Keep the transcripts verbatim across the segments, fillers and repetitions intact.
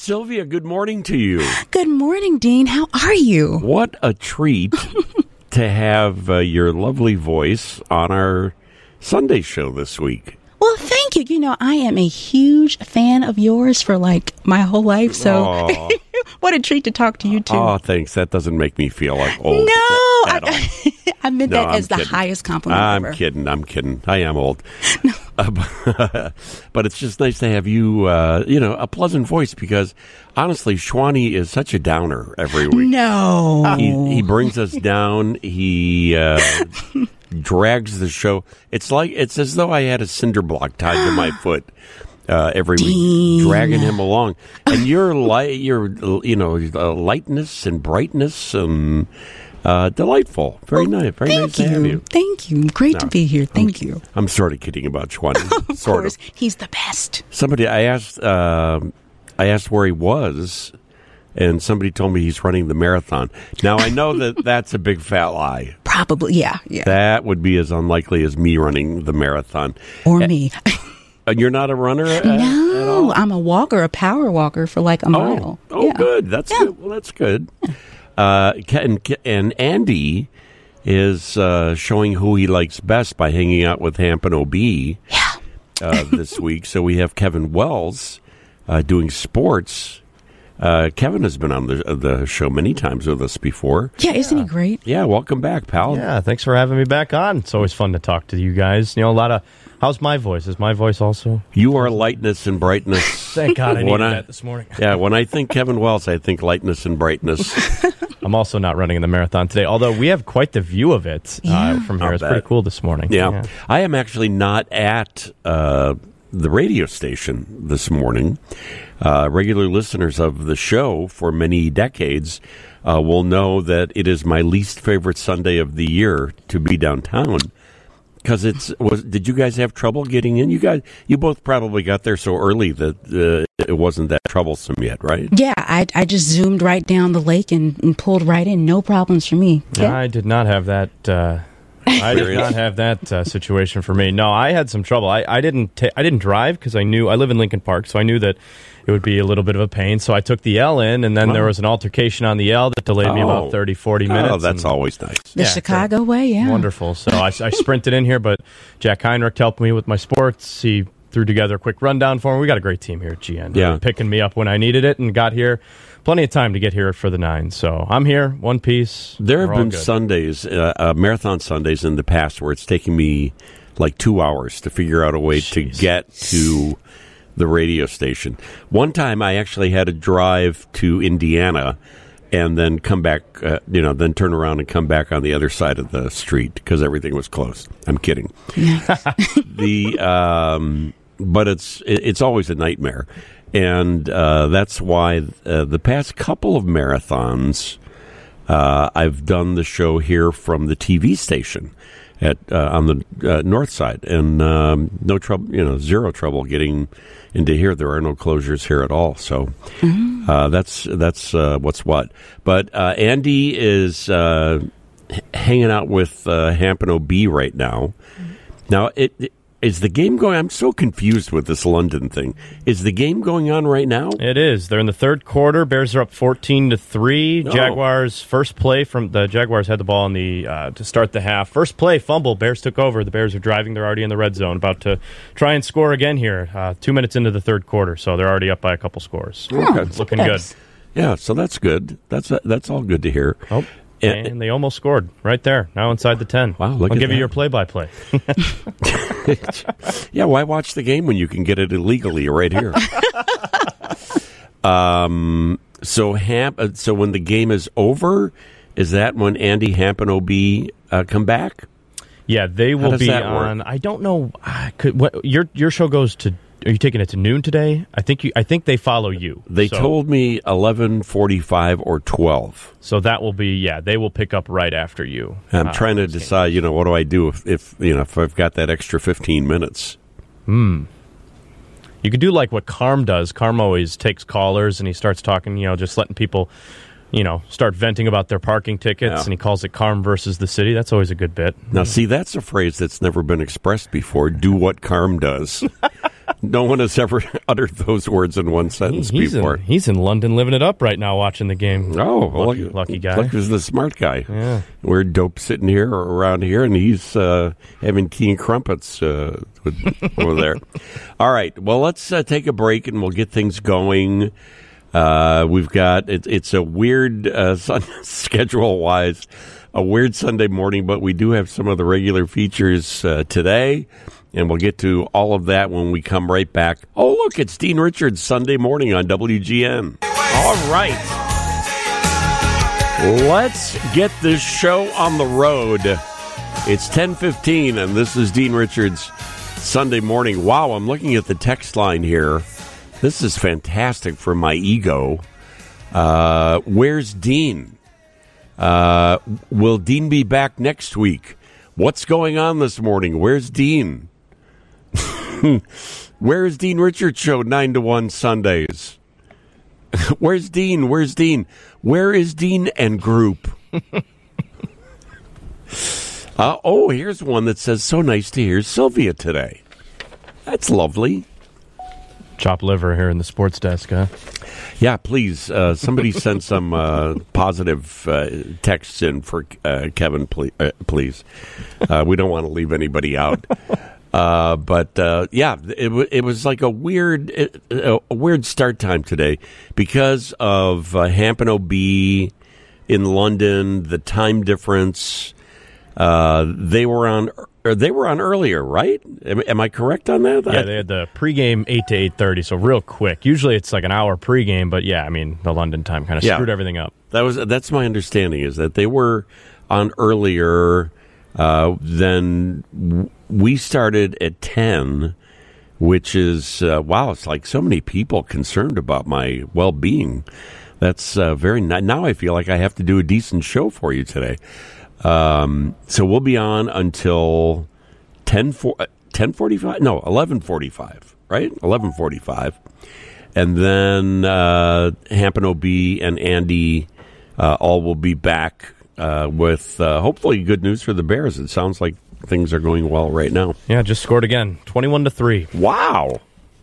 Sylvia, good morning to you. Good morning, Dean. How are you? What a treat to have uh, your lovely voice on our Sunday show this week. Well, thank you. You know, I am a huge fan of yours for, like, my whole life, so what a treat to talk to you, too. Oh, thanks. That doesn't make me feel like old. No, at all. I, I meant No, that as I'm the kidding. highest compliment I'm ever. kidding. I'm kidding. I am old. No. Uh, but it's just nice to have you, uh, you know, a pleasant voice because, honestly, Shwani is such a downer every week. No. He, he brings us down. He uh, drags the show. It's like it's as though I had a cinder block tied to my foot uh, every Dean. week, dragging him along. And your light, your you know, uh, lightness and brightness and uh, delightful. Very Well, nice. Very thank nice you. to have you. Thank you. Great No, to be here. Thank I'm, you. I'm sort of kidding about Shwani. Of sort course, of. he's the best. Somebody I asked. Uh, I asked where he was. And somebody told me he's running the marathon. Now, I know that that's a big fat lie. Probably, yeah, yeah. That would be as unlikely as me running the marathon. Or me. And you're not a runner at, no, at all? I'm a walker, a power walker for like a Oh, mile. oh Yeah. good. That's Yeah. good. Well, that's good. Uh, and, and Andy is uh, showing who he likes best by hanging out with Hampton O B Yeah. uh, this week. So we have Kevin Wells uh, doing sports. Uh, Kevin has been on the the show many times with us before. Yeah, isn't he great? Yeah, welcome back, pal. Yeah, thanks for having me back on. It's always fun to talk to you guys. You know, a lot of... How's my voice? Is my voice also? You are lightness and brightness. Thank God I When needed I- that this morning. Yeah, when I think Kevin Wells, I think lightness and brightness. I'm also not running in the marathon today, although we have quite the view of it Yeah. uh, from here. I'll It's bet. pretty cool this morning. Yeah. I am actually not at uh, the radio station this morning. Uh, regular listeners of the show for many decades uh, will know that it is my least favorite Sunday of the year to be downtown. Because it's was. Did you guys have trouble getting in? You guys, you both probably got there so early that uh, it wasn't that troublesome yet, right? Yeah, I, I just zoomed right down the lake and, and pulled right in. No problems for me. Yeah. I did not have that... Uh, I did not have that uh, situation for me. No, I had some trouble. I, I didn't ta- I didn't drive because I knew I live in Lincoln Park, so I knew that it would be a little bit of a pain. So I took the L in, and then Wow. there was an altercation on the L that delayed me Oh. about thirty, forty minutes. Oh, that's and- always nice. The Yeah, Chicago great. way, yeah. Wonderful. So I, I sprinted in here, but Jack Heinrich helped me with my sports. He threw together a quick rundown for me. We got a great team here at G N. Yeah. They were picking me up when I needed it and got here. Plenty of time to get here for the nine. So I'm here, one piece. There have We're all been good. Sundays, uh, uh, marathon Sundays in the past where it's taken me like two hours to figure out a way Jeez. to get to the radio station. One time I actually had to drive to Indiana and then come back, uh, you know, then turn around and come back on the other side of the street because everything was closed. I'm kidding. the um, But it's it, it's always a nightmare. And uh, that's why uh, the past couple of marathons, uh, I've done the show here from the T V station at uh, on the uh, north side, and um, no trouble, you know, zero trouble getting into here. There are no closures here at all, so mm-hmm. uh, that's that's uh, what's what. But uh, Andy is uh, h- hanging out with uh, Hampton O B right now. Mm-hmm. Now it. it Is the game going? I'm so confused with this London thing. Is the game going on right now? It is. They're in the third quarter. Bears are up fourteen to three. Oh. Jaguars first play from the Jaguars had the ball in the uh, to start the half. First play fumble. Bears took over. The Bears are driving. They're already in the red zone, about to try and score again here. Uh, two minutes into the third quarter, so they're already up by a couple scores. Okay. It's looking good. Yeah, so that's good. That's that's all good to hear. Oh. And- And they almost scored right there, now inside the ten. Wow, look I'll at give that. you your play-by-play. Yeah, why watch the game when you can get it illegally right here? um. So Hamp. uh, So when the game is over, is that when Andy Hampton O B uh, come back? Yeah, they will does be that work? on. I don't know. Uh, could, what, your your show goes to. Are you taking it to noon today? I think you. I think they follow you. They So- told me eleven forty-five or twelve. So that will be, yeah, they will pick up right after you. I'm Uh, trying to decide, you know, what do I do if, if, you know, if I've got that extra fifteen minutes? You could do like what Carm does. Carm always takes callers and he starts talking, you know, just letting people, you know, start venting about their parking tickets, Yeah. and he calls it Carm versus the city. That's always a good bit. Now, see, that's a phrase that's never been expressed before. Do what Carm does. No one has ever uttered those words in one sentence he's before. In, he's in London living it up right now watching the game. Oh, lucky, look, lucky guy. Look who's the smart guy. Yeah. We're dope sitting here or around here, and he's uh, having tea and crumpets uh, with, over there. All right, well, let's uh, take a break, and we'll get things going. Uh, we've got, it, it's a weird, uh, schedule-wise, a weird Sunday morning, but we do have some of the regular features uh, today. And we'll get to all of that when we come right back. Oh, look, it's Dean Richards Sunday morning on W G N. All right. Let's get this show on the road. It's ten fifteen, and this is Dean Richards Sunday morning. Wow, I'm looking at the text line here. This is fantastic for my ego. Uh, where's Dean? Uh, will Dean be back next week? What's going on this morning? Where's Dean? Where is Dean Richards show nine to one Sundays? Where's Dean? Where's Dean? Where is Dean and group? uh, oh, here's one that says, so nice to hear Sylvia today. That's lovely. Chopped liver here in the sports desk, huh? Yeah, please. Uh, somebody send some uh, positive uh, texts in for uh, Kevin, please. Uh, please. Uh, we don't want to leave anybody out. Uh, but uh, yeah, it, w- it was like a weird, it, a weird start time today because of uh, Hampton O B in London, the time difference. Uh, they were on, or they were on earlier, right? Am, am I correct on that? Yeah, they had the pregame eight to eight thirty, so real quick. Usually it's like an hour pregame, but yeah, I mean the London time kind of yeah. screwed everything up. That was that's my understanding is that they were on earlier. Uh, then we started at ten, which is, uh, wow, it's like so many people concerned about my well-being. That's uh, very nice. Now I feel like I have to do a decent show for you today. Um, so we'll be on until ten forty-five, no, eleven forty-five, right? eleven forty-five. And then uh, Hampton O B and Andy uh, all will be back Uh, with uh, hopefully good news for the Bears. It sounds like things are going well right now. Yeah, just scored again, twenty-one to three. Wow!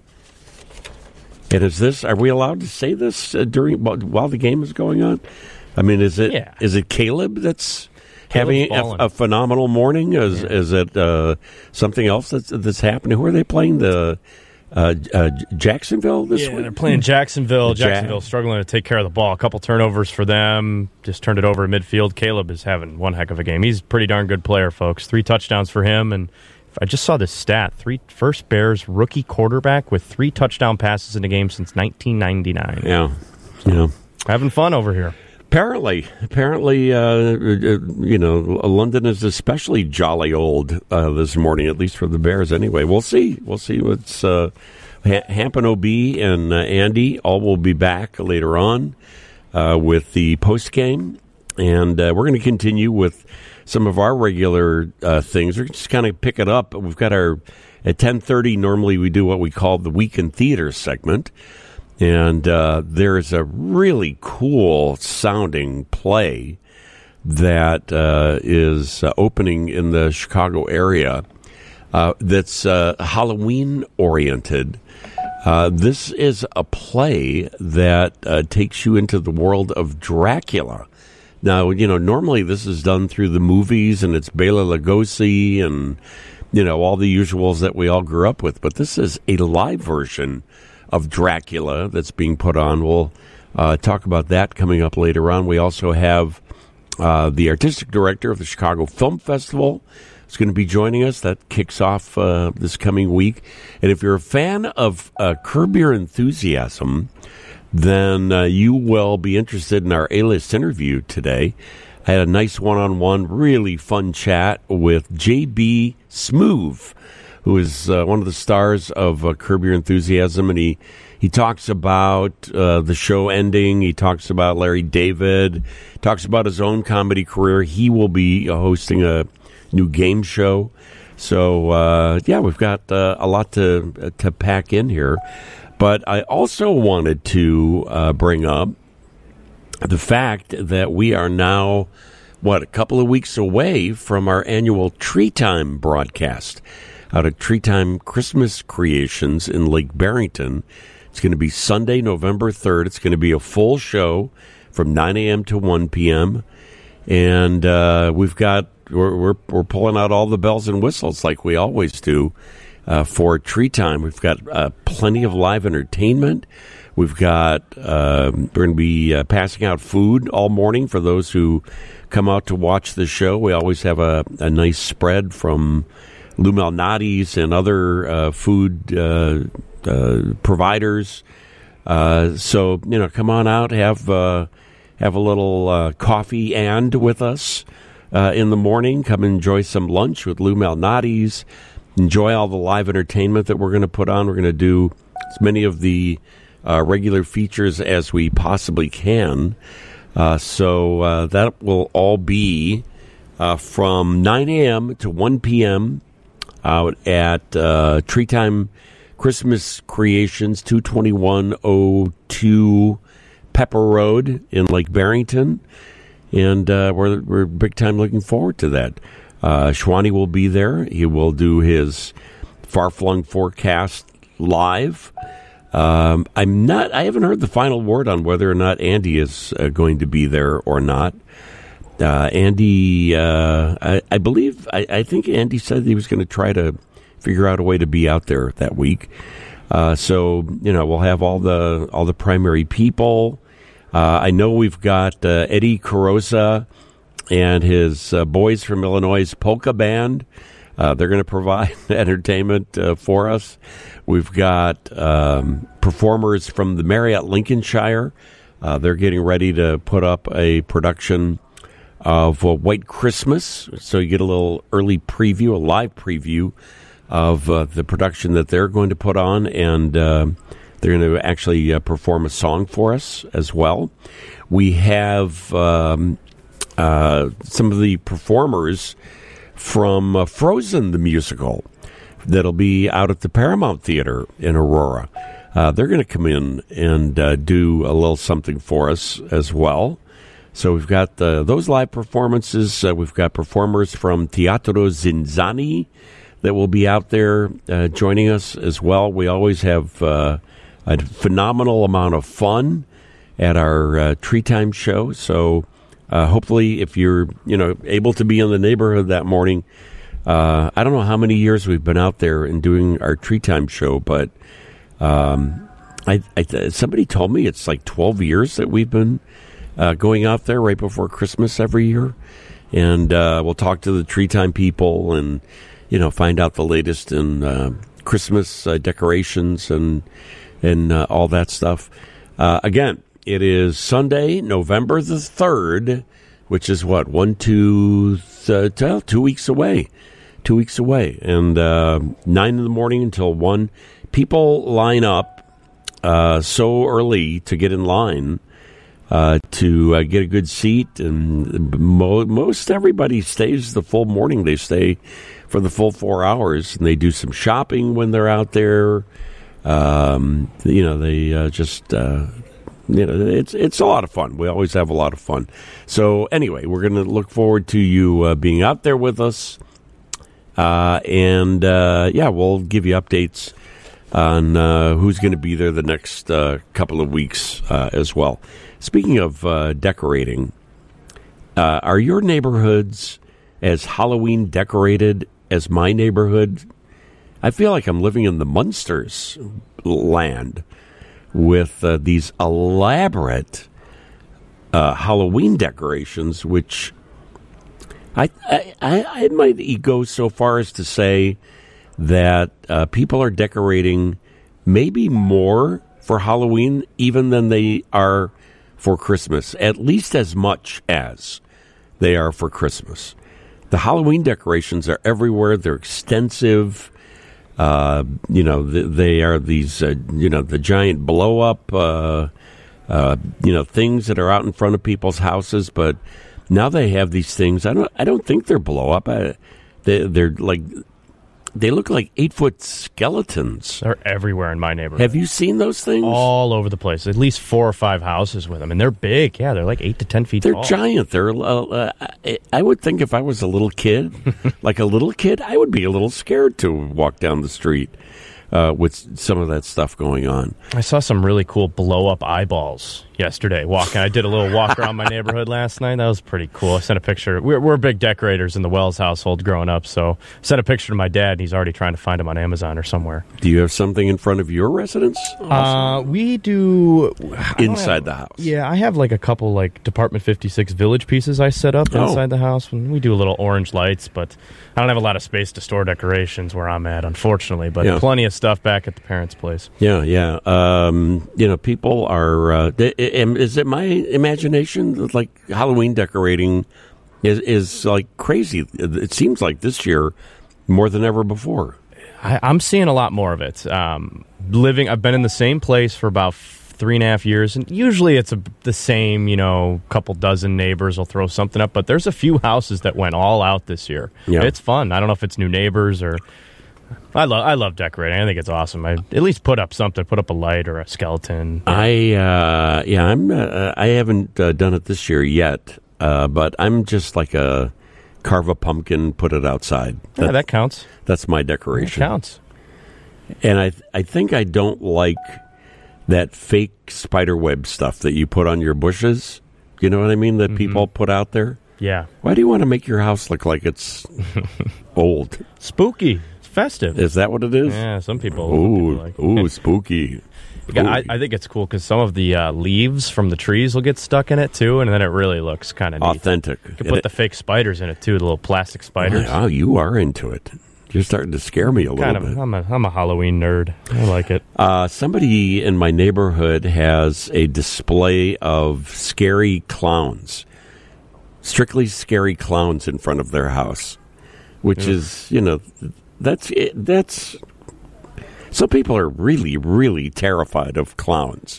And is this? Are we allowed to say this uh, during while the game is going on? I mean, is it? Yeah. Is it Caleb that's Caleb's having a, balling. a phenomenal morning? Is Yeah. is it uh, something else that's that's happening? Who are they playing? The uh, uh, Jacksonville this Yeah, week? they're playing Jacksonville. Ja- Jacksonville struggling to take care of the ball. A couple turnovers for them. Just turned it over in midfield. Caleb is having one heck of a game. He's a pretty darn good player, folks. Three touchdowns for him. And I just saw this stat. Three first Bears rookie quarterback with three touchdown passes in a game since nineteen ninety-nine. Yeah, yeah. Having fun over here. Apparently, apparently, uh, you know, London is especially jolly old uh, this morning, at least for the Bears. Anyway, we'll see. We'll see what's uh, ha- Hampton O B and uh, Andy all will be back later on uh, with the post game, and uh, we're going to continue with some of our regular uh, things. We're just kind of pick it up. We've got our at ten thirty. Normally, we do what we call the Weekend Theater segment. And uh, there's a really cool sounding play that uh, is uh, opening in the Chicago area uh, that's uh, Halloween oriented. Uh, this is a play that uh, takes you into the world of Dracula. Now, you know, normally this is done through the movies and it's Bela Lugosi and, you know, all the usuals that we all grew up with. But this is a live version of Dracula that's being put on. We'll uh, talk about that coming up later on. We also have uh, the artistic director of the Chicago Film Festival is going to be joining us. That kicks off uh, this coming week. And if you're a fan of uh, Curb Your Enthusiasm, then uh, you will be interested in our A-list interview today. I had a nice one-on-one, really fun chat with J B Smoove, who is uh, one of the stars of uh, Curb Your Enthusiasm, and he, he talks about uh, the show ending. He talks about Larry David, talks about his own comedy career. He will be uh, hosting a new game show. So, uh, yeah, we've got uh, a lot to to pack in here. But I also wanted to uh, bring up the fact that we are now, what, a couple of weeks away from our annual Tree Time broadcast. out of Tree Time Christmas Creations in Lake Barrington. It's going to be Sunday, November third. It's going to be a full show from nine a.m. to one p.m. And uh, we've got we're, we're we're pulling out all the bells and whistles like we always do uh, for Tree Time. We've got uh, plenty of live entertainment. We've got uh, we're going to be uh, passing out food all morning for those who come out to watch the show. We always have a, a nice spread from Lou Malnati's and other uh, food uh, uh, providers. Uh, so, you know, come on out, have uh, have a little uh, coffee and with us uh, in the morning. Come enjoy some lunch with Lou Malnati's. Enjoy all the live entertainment that we're going to put on. We're going to do as many of the uh, regular features as we possibly can. Uh, so uh, that will all be uh, from nine a.m. to one p.m. out at uh, Tree Time Christmas Creations, two twenty-one oh two Pepper Road in Lake Barrington. And uh, we're, we're big time looking forward to that. Uh, Shwani will be there. He will do his far-flung forecast live. Um, I'm not. I haven't heard the final word on whether or not Andy is uh, going to be there or not. Uh, Andy, uh, I, I believe, I, I think Andy said he was going to try to figure out a way to be out there that week. Uh, so you know, we'll have all the all the primary people. Uh, I know we've got uh, Eddie Carosa and his uh, Boys from Illinois Polka Band. Uh, they're going to provide entertainment uh, for us. We've got um, performers from the Marriott Lincolnshire. Uh, they're getting ready to put up a production of uh, White Christmas. So you get a little early preview, a live preview of uh, the production that they're going to put on. And uh, they're going to actually uh, perform a song for us as well. We have um, uh, some of the performers from uh, Frozen the musical that'll be out at the Paramount Theater in Aurora. Uh, they're going to come in and uh, do a little something for us as well. So we've got uh, those live performances. Uh, we've got performers from Teatro Zinzani that will be out there uh, joining us as well. We always have uh, a phenomenal amount of fun at our uh, Tree Time show. So Uh, hopefully, if you're, you know, able to be in the neighborhood that morning, uh, I don't know how many years we've been out there and doing our Tree Time show, but um, I, I, somebody told me it's like twelve years that we've been uh, going out there right before Christmas every year, and uh, we'll talk to the Tree Time people and, you know, find out the latest in uh, Christmas uh, decorations and and uh, all that stuff. Uh, again. It is Sunday, November the third, which is what, one, two, th- th- two weeks away. Two weeks away. And uh, nine in the morning until one. People line up uh, so early to get in line uh, to uh, get a good seat. And mo- most everybody stays the full morning. They stay for the full four hours. And they do some shopping when they're out there. Um, you know, they uh, just... Uh, You know, it's it's a lot of fun. We always have a lot of fun. So anyway, we're going to look forward to you uh, being out there with us, uh, and uh, yeah, we'll give you updates on uh, who's going to be there the next uh, couple of weeks uh, as well. Speaking of uh, decorating, uh, are your neighborhoods as Halloween decorated as my neighborhood? I feel like I'm living in the Munsters land, with uh, these elaborate uh, Halloween decorations, which I, I I might go so far as to say that uh, people are decorating maybe more for Halloween even than they are for Christmas, at least as much as they are for Christmas. The Halloween decorations are everywhere. They're extensive. Uh, you know, they are these, uh, you know, the giant blow-up, uh, uh, you know, things that are out in front of people's houses. But now they have these things. I don't, I don't think they're blow-up. I, they, they're like They look like eight-foot skeletons. They're everywhere in my neighborhood. Have you seen those things? All over the place. At least four or five houses with them. And they're big. Yeah, they're like eight to ten feet They're tall. giant. They're. Uh, uh, I would think if I was a little kid, like a little kid, I would be a little scared to walk down the street uh, with some of that stuff going on. I saw some really cool blow-up eyeballs yesterday walking. I did a little walk around my neighborhood last night. That was pretty cool. I sent a picture. We're, we're big decorators in the Wells household growing up, so I sent a picture to my dad, and he's already trying to find them on Amazon or somewhere. Do you have something in front of your residence? Uh, we do... Inside have, the house? Yeah, I have like a couple like Department fifty-six Village pieces I set up Oh. inside the house. We do a little orange lights, but I don't have a lot of space to store decorations where I'm at, unfortunately, but Yeah. plenty of stuff back at the parents' place. Yeah, yeah. Um, you know, people are... Uh, they, is it my imagination that, like, Halloween decorating is, is like crazy? It seems like this year more than ever before. I, I'm seeing a lot more of it. Um, living, I've been in the same place for about three and a half years, and usually it's a, the same, you know, couple dozen neighbors will throw something up, but there's a few houses that went all out this year. Yeah. It's fun. I don't know if it's new neighbors or... I love I love decorating. I think it's awesome. I at least put up something, put up a light or a skeleton. I uh, yeah, I'm uh, I haven't uh, done it this year yet, uh, but I'm just like a carve a pumpkin, put it outside. Yeah, that counts. That's my That decoration. counts. And I I think I don't like that fake spider web stuff that you put on your bushes. You know what I mean? That Mm-hmm. people put out there. Yeah. Why do you want to make your house look like it's old? Spooky. It's festive. Is that what it is? Yeah, some people, some people Ooh, like ooh, spooky. Yeah, I, I think it's cool because some of the uh, leaves from the trees will get stuck in it too, and then it really looks kind of neat. Authentic. You can put the fake spiders in it too, the little plastic spiders. Oh, you are into it. You're starting to scare me a little kind of. bit. I'm a I'm a Halloween nerd. I like it. Uh, somebody in my neighborhood has a display of scary clowns, strictly scary clowns in front of their house, which Ugh. is, you know, that's it, that's. Some people are really, really terrified of clowns.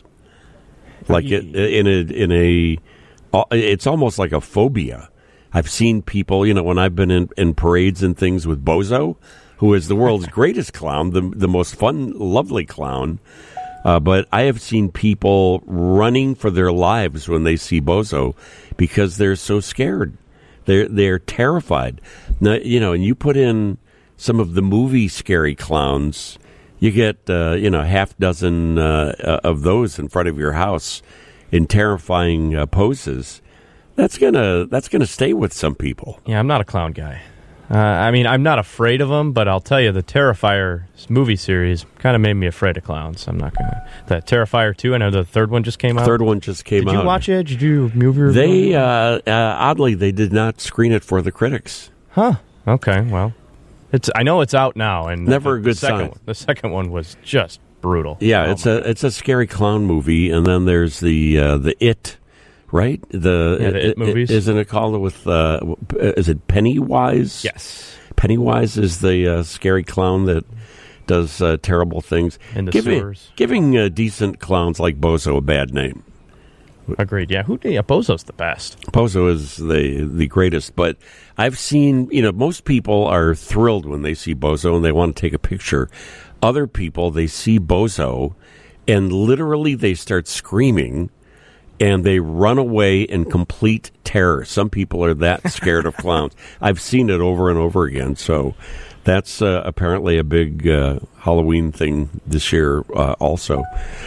Like it, in a in a, it's almost like a phobia. I've seen people, you know, when I've been in, in parades and things with Bozo, who is the world's greatest clown, the the most fun, lovely clown. Uh, but I have seen people running for their lives when they see Bozo because they're so scared. They're they're terrified. Now, you know, and you put in some of the movie scary clowns, you get uh, you know half dozen uh, of those in front of your house in terrifying uh, poses. That's gonna that's gonna stay with some people. Yeah, I'm not a clown guy. Uh, I mean, I'm not afraid of them, but I'll tell you, the Terrifier movie series kind of made me afraid of clowns. I'm not gonna. That Terrifier two, I know the third one just came out. Third one just came Did out. Did you watch it? Did you move your? They uh, uh, oddly they did not screen it for the critics. Huh. Okay. Well, it's. I know it's out now, and Never the, a good the second sign. One, the second one was just brutal. Yeah, Oh it's my a God. it's a scary clown movie, and then there's the uh, the It, right? The, Yeah, the It movies. Isn't it called with? Uh, is it Pennywise? Yes. Pennywise is the uh, scary clown that does uh, terrible things. In the giving sewers. giving uh, decent clowns like Bozo a bad name. Agreed. Yeah. Who? Yeah. Bozo's the best. Bozo is the the greatest, but I've seen, you know, most people are thrilled when they see Bozo and they want to take a picture. Other people, they see Bozo and literally they start screaming and they run away in complete terror. Some people are that scared of clowns. I've seen it over and over again. So that's uh, apparently a big uh, Halloween thing this year uh, also.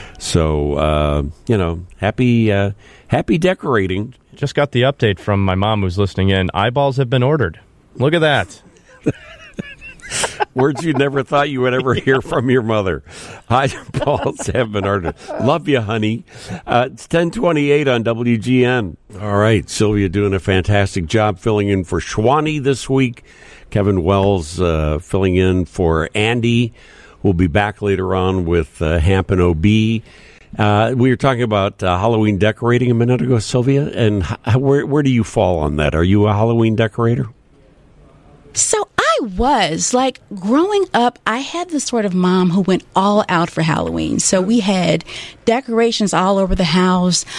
So, uh, you know, happy uh, happy decorating. Just got the update from my mom who's listening in. Eyeballs have been ordered. Look at that. Words you never thought you would ever hear from your mother. Eyeballs have been ordered. Love you, honey. Uh, it's ten twenty-eight on W G N. All right, Sylvia doing a fantastic job filling in for Schwani this week. Kevin Wells uh, filling in for Andy. We'll be back later on with uh, Hamp and O B. Uh, we were talking about uh, Halloween decorating a minute ago, Sylvia, and h- where where do you fall on that? Are you a Halloween decorator? So I was, like, growing up, I had this sort of mom who went all out for Halloween. So we had decorations all over the house.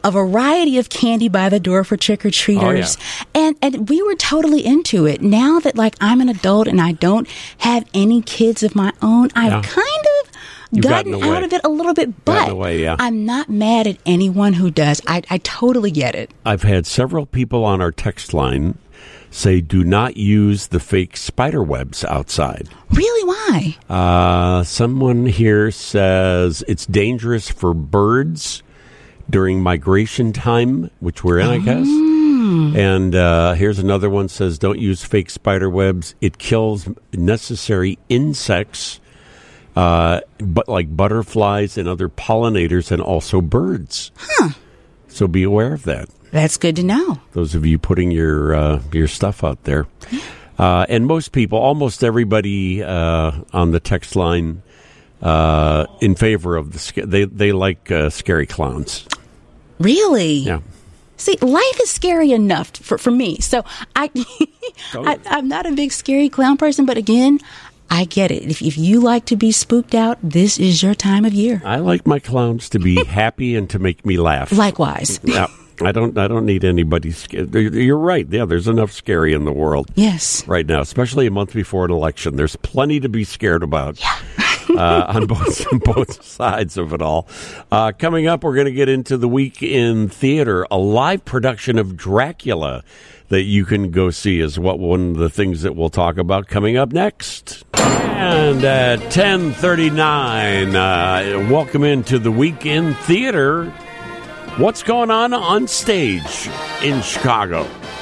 a variety of candy by the door for trick-or-treaters. Oh, yeah. And and we were totally into it. Now that, like, I'm an adult and I don't have any kids of my own, I've Yeah. kind of You've gotten, gotten out away. of it a little bit, but Gotten away, yeah. I'm not mad at anyone who does. I, I totally get it. I've had several people on our text line say do not use the fake spider webs outside. Really? Why? Uh, someone here says it's dangerous for birds during migration time, which we're in, I guess. And uh, here's another one says don't use fake spider webs. It kills necessary insects, uh, but like butterflies and other pollinators and also birds. Huh. So be aware of that. That's good to know. Those of you putting your uh, your stuff out there. Uh, and most people, almost everybody uh, on the text line uh, in favor of the, sca- they, they like uh, scary clowns. Really? Yeah. See, life is scary enough for, for me. So I, I, I'm not a big scary clown person, but again, I get it. If, if you like to be spooked out, this is your time of year. I like my clowns to be happy and to make me laugh. Likewise. Yeah. I don't. I don't need anybody scared. You're right. Yeah, there's enough scary in the world. Yes. Right now, especially a month before an election. There's plenty to be scared about. Yeah. uh, on both on both sides of it all. Uh, coming up, we're going to get into the week in theater. A live production of Dracula that you can go see is what one of the things that we'll talk about coming up next. And at ten thirty-nine, uh, welcome into the week in theater. What's going on on stage in Chicago?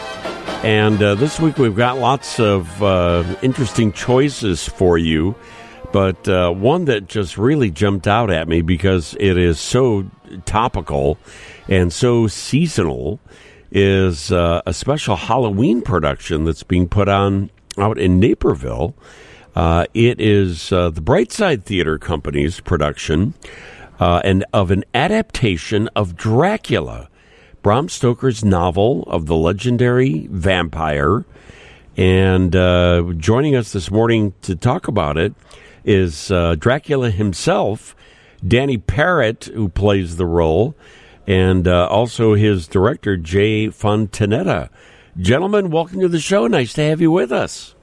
And uh, this week we've got lots of uh, interesting choices for you. But uh, one that just really jumped out at me because it is so topical and so seasonal is uh, a special Halloween production that's being put on out in Naperville. Uh, it is uh, the Brightside Theater Company's production uh, and of an adaptation of Dracula, Bram Stoker's novel of the legendary vampire. And uh, joining us this morning to talk about it is uh, Dracula himself, Danny Parrott, who plays the role, and uh, also his director, Jay Fontanetta. Gentlemen, welcome to the show. Nice to have you with us.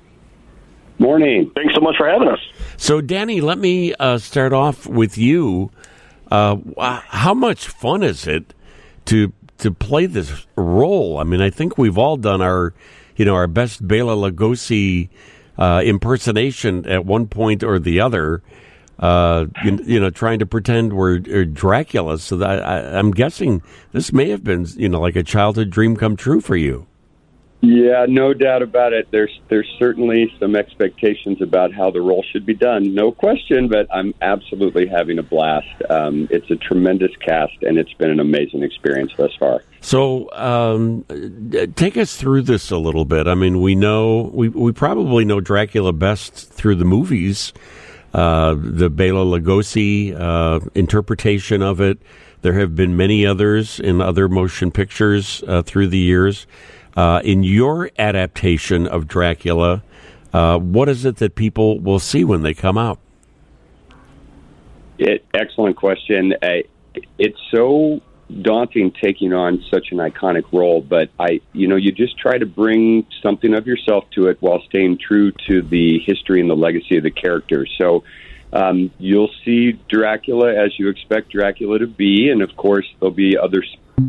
Morning. Thanks so much for having us. So, Danny, let me uh, start off with you. Uh, how much fun is it to to play this role? I mean, I think we've all done our, you know, our best Bela Lugosi uh, impersonation at one point or the other. Uh, you, you know, trying to pretend we're, we're Dracula. So that I, I'm guessing this may have been, you know, like a childhood dream come true for you. Yeah, no doubt about it. There's there's certainly some expectations about how the role should be done, no question, but I'm absolutely having a blast. Um, it's a tremendous cast, and it's been an amazing experience thus far. So um, take us through this a little bit. I mean, we know, we, we probably know Dracula best through the movies, uh, the Bela Lugosi uh, interpretation of it. There have been many others in other motion pictures uh, through the years. Uh, in your adaptation of Dracula, uh, what is it that people will see when they come out? It, excellent question. Uh, it's so daunting taking on such an iconic role, but I, you know, you just try to bring something of yourself to it while staying true to the history and the legacy of the character. So um, you'll see Dracula as you expect Dracula to be, and of course there'll be other.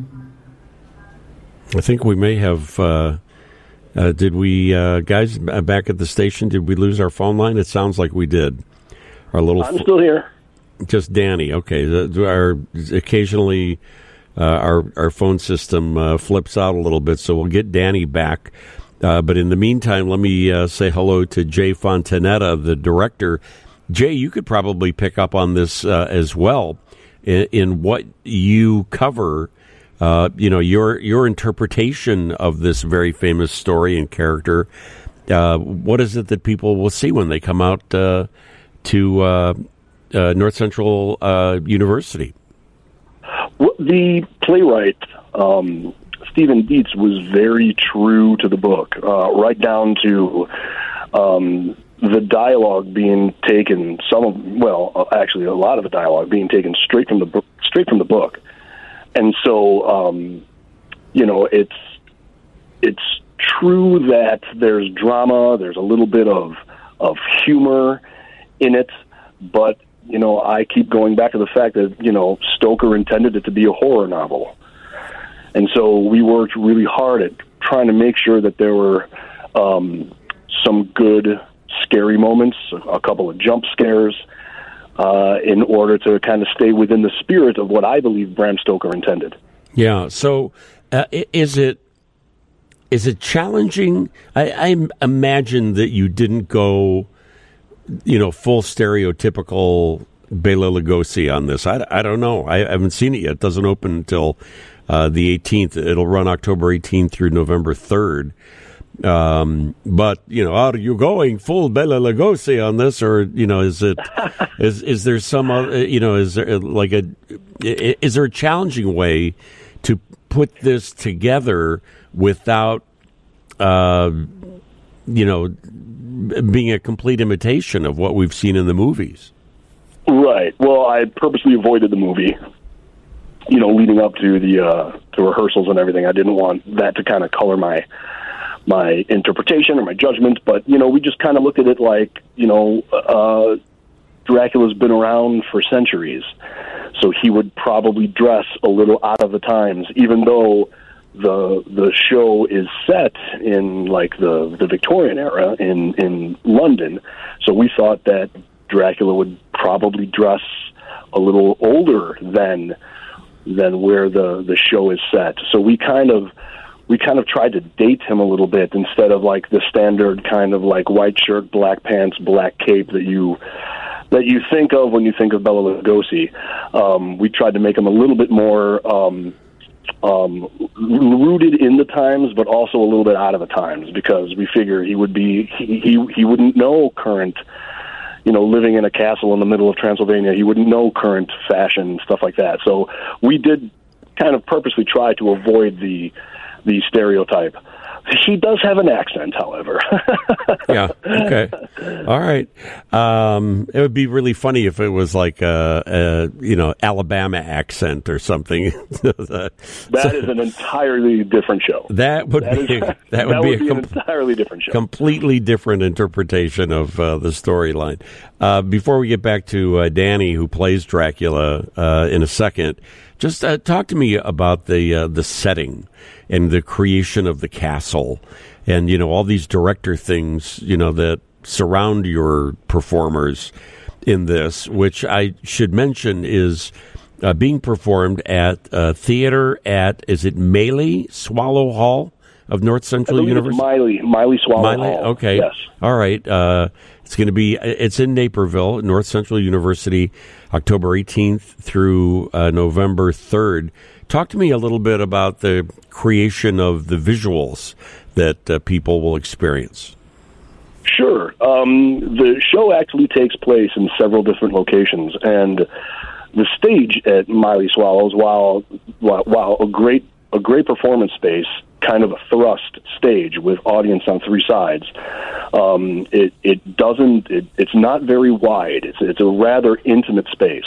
I think we may have, uh, uh, did we, uh, guys, back at the station, did we lose our phone line? It sounds like we did. Our little I'm still here. Just Danny, okay. The, our, occasionally, uh, our, our phone system uh, flips out a little bit, so we'll get Danny back. Uh, but in the meantime, let me uh, say hello to Jay Fontanetta, the director. Jay, you could probably pick up on this uh, as well in, in what you cover. Uh, you know, your your interpretation of this very famous story and character. Uh, what is it that people will see when they come out uh, to uh, uh, North Central uh, University? Well, the playwright, um, Stephen Dietz, was very true to the book, uh, right down to um, the dialogue being taken. Some of, well, actually, a lot of the dialogue being taken straight from the book, straight from the book. and so, um, you know, it's it's true that there's drama, there's a little bit of of humor in it, but, you know, I keep going back to the fact that, you know, Stoker intended it to be a horror novel. And so we worked really hard at trying to make sure that there were um, some good, scary moments, a couple of jump scares, uh, in order to kind of stay within the spirit of what I believe Bram Stoker intended. Yeah. So uh, is it is it challenging? I, I imagine that you didn't go, you know, full stereotypical Bela Lugosi on this. I, I don't know. I, I haven't seen it yet. It doesn't open until uh, the eighteenth. It'll run October eighteenth through November third. Um, but, you know, are you going full Bela Lugosi on this, or, you know, is it, is, is there some, other, you know, is there like a, is there a challenging way to put this together without, uh, you know, being a complete imitation of what we've seen in the movies? Right. Well, I purposely avoided the movie, you know, leading up to the, uh, to rehearsals and everything. I didn't want that to kind of color my, my interpretation or my judgment, but, you know, we just kind of looked at it like, you know, uh, Dracula's been around for centuries, so he would probably dress a little out of the times, even though the the show is set in, like, the, the Victorian era in, in London. So we thought that Dracula would probably dress a little older than than where the, the show is set. So we kind of we kind of tried to date him a little bit instead of like the standard kind of like white shirt, black pants, black cape that you that you think of when you think of Bela Lugosi. Um, we tried to make him a little bit more um, um, rooted in the times, but also a little bit out of the times, because we figure he would be he he, he wouldn't know current. You know, living in a castle in the middle of Transylvania, he wouldn't know current fashion, stuff like that. So we did kind of purposely try to avoid the the stereotype. He does have an accent, however. Yeah, okay. All right. Um, it would be really funny if it was like a, a you know, Alabama accent or something. That so, is an entirely different show. That would that be is, that, that would, would be, be a com- an entirely different show. Completely different interpretation of uh, the storyline. Uh, before we get back to uh, Danny, who plays Dracula, uh, in a second, just uh, talk to me about the uh, the setting and the creation of the castle, and, you know, all these director things, you know, that surround your performers in this, which I should mention is uh, being performed at uh, theater at, is it Mailey Swallow Hall of North Central University? Miley, Miley Swallow Miley? Hall. Okay. Yes. All right. Uh, it's going to be, it's in Naperville, North Central University, October eighteenth through uh, November third. Talk to me a little bit about the creation of the visuals that uh, people will experience. Sure. Um, the show actually takes place in several different locations, and the stage at Miley Swallows, while while, while a great a great performance space, kind of a thrust stage with audience on three sides, um, it it doesn't it, it's not very wide. It's it's a rather intimate space.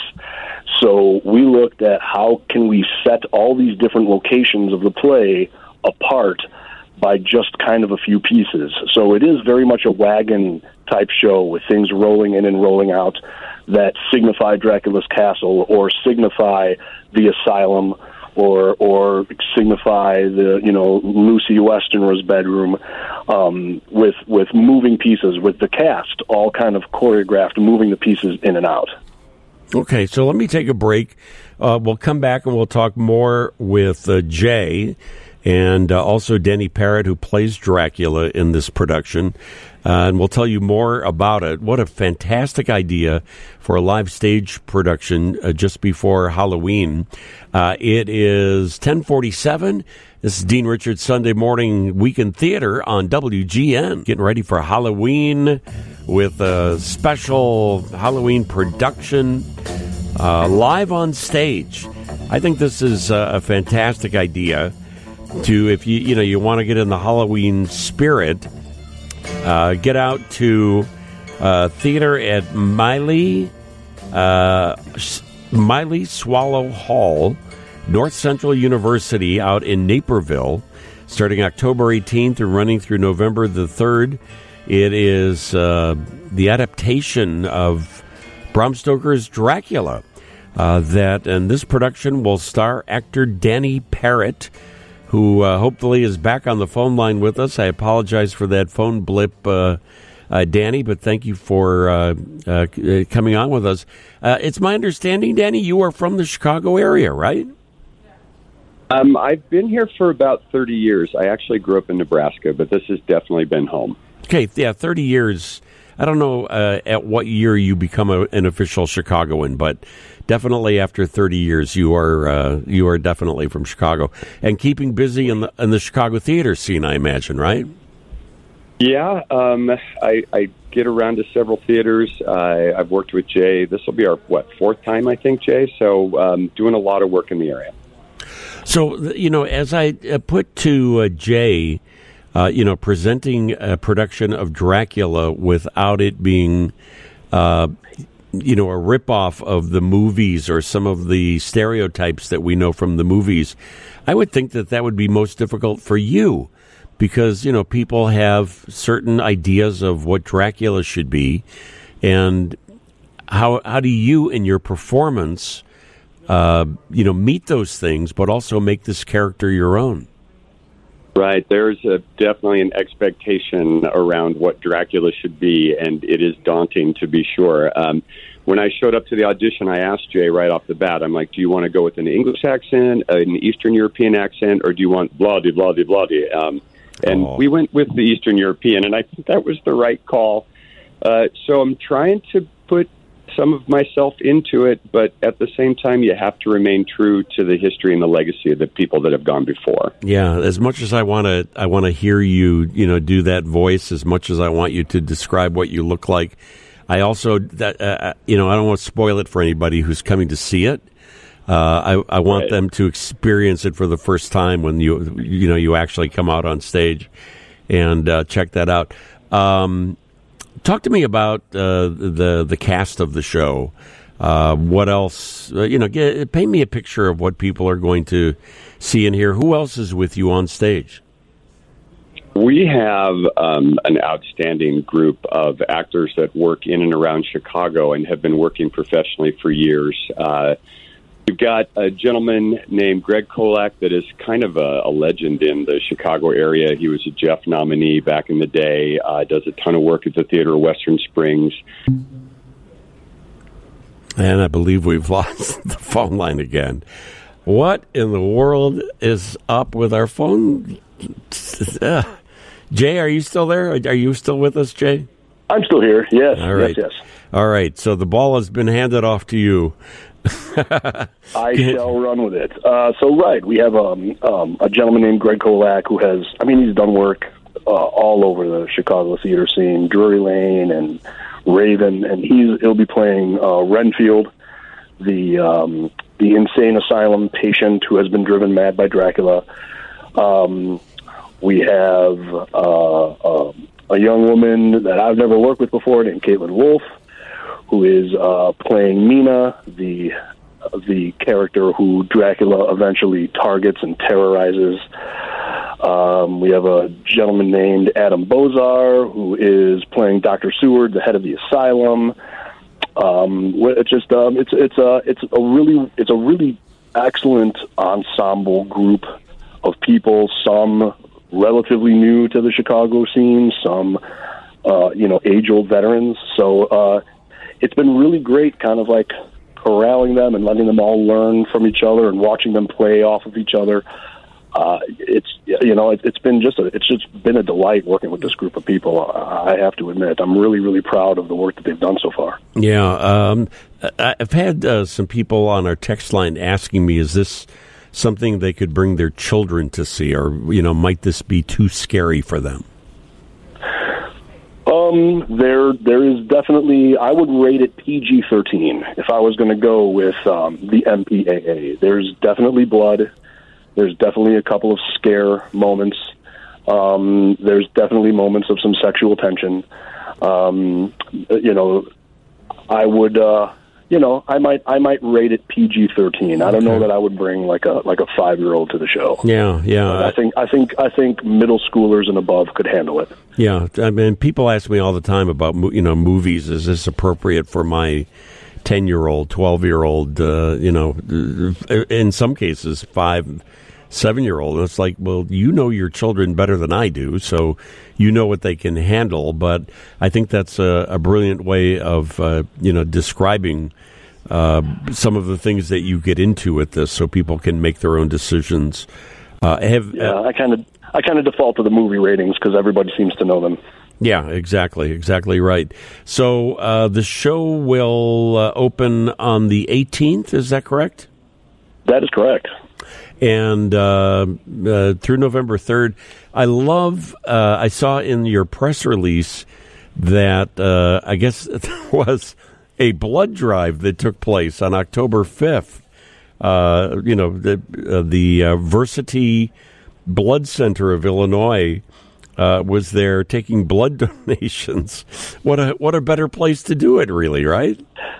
So we looked at how can we set all these different locations of the play apart by just kind of a few pieces. So it is very much a wagon-type show with things rolling in and rolling out that signify Dracula's castle or signify the asylum or or signify the, you know, Lucy Westenra's bedroom, um, with, with moving pieces, with the cast all kind of choreographed, moving the pieces in and out. Okay, so let me take a break. Uh, we'll come back and we'll talk more with uh, Jay and uh, also Denny Parrott, who plays Dracula in this production. Uh, and we'll tell you more about it. What a fantastic idea for a live stage production uh, just before Halloween. Uh, it is ten forty-seven. This is Dean Richards' Sunday Morning Weekend Theater on W G N. Getting ready for Halloween with a special Halloween production uh, live on stage. I think this is uh, a fantastic idea to, if you you know you want to get in the Halloween spirit, uh, get out to uh, theater at Miley uh, Miley Swallow Hall North Central University out in Naperville, starting October eighteenth and running through November the third. It is uh, the adaptation of Bram Stoker's Dracula. Uh, that and this production will star actor Danny Parrott, who uh, hopefully is back on the phone line with us. I apologize for that phone blip, uh, uh, Danny, but thank you for uh, uh, coming on with us. Uh, it's my understanding, Danny, you are from the Chicago area, right? Um, I've been here for about thirty years. I actually grew up in Nebraska, but this has definitely been home. Okay, yeah, thirty years. I don't know uh, at what year you become a, an official Chicagoan, but definitely after thirty years, you are uh, you are definitely from Chicago and keeping busy in the in the Chicago theater scene, I imagine, right? Yeah, um, I, I get around to several theaters. Uh, I've worked with Jay. This will be our what fourth time, I think, Jay. So um, doing a lot of work in the area. So you know, as I put to uh, Jay. Uh, you know, presenting a production of Dracula without it being, uh, you know, a ripoff of the movies or some of the stereotypes that we know from the movies, I would think that that would be most difficult for you because, you know, people have certain ideas of what Dracula should be. And how how do you, in your performance, uh, you know, meet those things, but also make this character your own? Right. There's a, definitely an expectation around what Dracula should be, and it is daunting to be sure. Um, when I showed up to the audition, I asked Jay right off the bat, I'm like, do you want to go with an English accent, an Eastern European accent, or do you want bloody, bloody, bloody? Um, and oh. we went with the Eastern European, and I think that was the right call. Uh, so I'm trying to put some of myself into it, but at the same time, you have to remain true to the history and the legacy of the people that have gone before. Yeah, as much as I want to, I want to hear you, you know, do that voice. As much as I want you to describe what you look like, I also, that uh, you know, I don't want to spoil it for anybody who's coming to see it. Uh, I, I want right. them to experience it for the first time when you, you know, you actually come out on stage and uh, check that out. Um, Talk to me about uh, the the cast of the show. Uh, what else? Uh, you know, get, paint me a picture of what people are going to see and hear. Who else is with you on stage? We have um, an outstanding group of actors that work in and around Chicago and have been working professionally for years. Uh, We've got a gentleman named Greg Kolak that is kind of a, a legend in the Chicago area. He was a Jeff nominee back in the day, uh, does a ton of work at the Theater of Western Springs. And I believe we've lost the phone line again. What in the world is up with our phone? Uh, Jay, are you still there? Are you still with us, Jay? I'm still here, yes. All right. Yes, yes. All right, so the ball has been handed off to you. I shall run with it. Uh, so, right, we have um, um, a gentleman named Greg Kolak who has, I mean, he's done work uh, all over the Chicago theater scene, Drury Lane and Raven, and he's he'll be playing uh, Renfield, the um, the insane asylum patient who has been driven mad by Dracula. Um, we have uh, uh, a young woman that I've never worked with before named Caitlin Wolf, who is uh, playing Mina, the the character who Dracula eventually targets and terrorizes. Um, we have a gentleman named Adam Bozar, who is playing Doctor Seward, the head of the asylum. Um, it's just um, it's it's a it's a really it's a really excellent ensemble group of people. Some relatively new to the Chicago scene, some uh, you know age-old veterans. So. Uh, It's been really great kind of like corralling them and letting them all learn from each other and watching them play off of each other. Uh, it's, you know, it, it's been just a, it's just been a delight working with this group of people. I have to admit, I'm really, really proud of the work that they've done so far. Yeah. Um, I've had uh, some people on our text line asking me, is this something they could bring their children to see, or, you know, might this be too scary for them? Um, there, there is definitely, I would rate it P G thirteen if I was going to go with um, the M P A A. There's definitely blood. There's definitely a couple of scare moments. Um, there's definitely moments of some sexual tension. Um, you know, I would, uh, you know, I might I might rate it P G thirteen. I don't know that I would bring like a like a five year old to the show. Yeah, yeah. But I think I think I think middle schoolers and above could handle it. Yeah, I mean, people ask me all the time about you know movies. Is this appropriate for my ten year old, twelve year old? Uh, you know, in some cases, five. seven-year-old. And it's like, well, you know your children better than I do, so you know what they can handle. But I think that's a, a brilliant way of, uh, you know, describing uh, some of the things that you get into with this, so people can make their own decisions. Uh, have, yeah, uh, I kind of I kind of default to the movie ratings because everybody seems to know them. Yeah, exactly, exactly right. So uh, the show will uh, open on the eighteenth. Is that correct? That is correct. And uh, uh, through November third, I love, uh, I saw in your press release that uh, I guess there was a blood drive that took place on October fifth. Uh, you know, the, uh, the uh, Versity Blood Center of Illinois uh, was there taking blood donations. What a, what a better place to do it, really, right?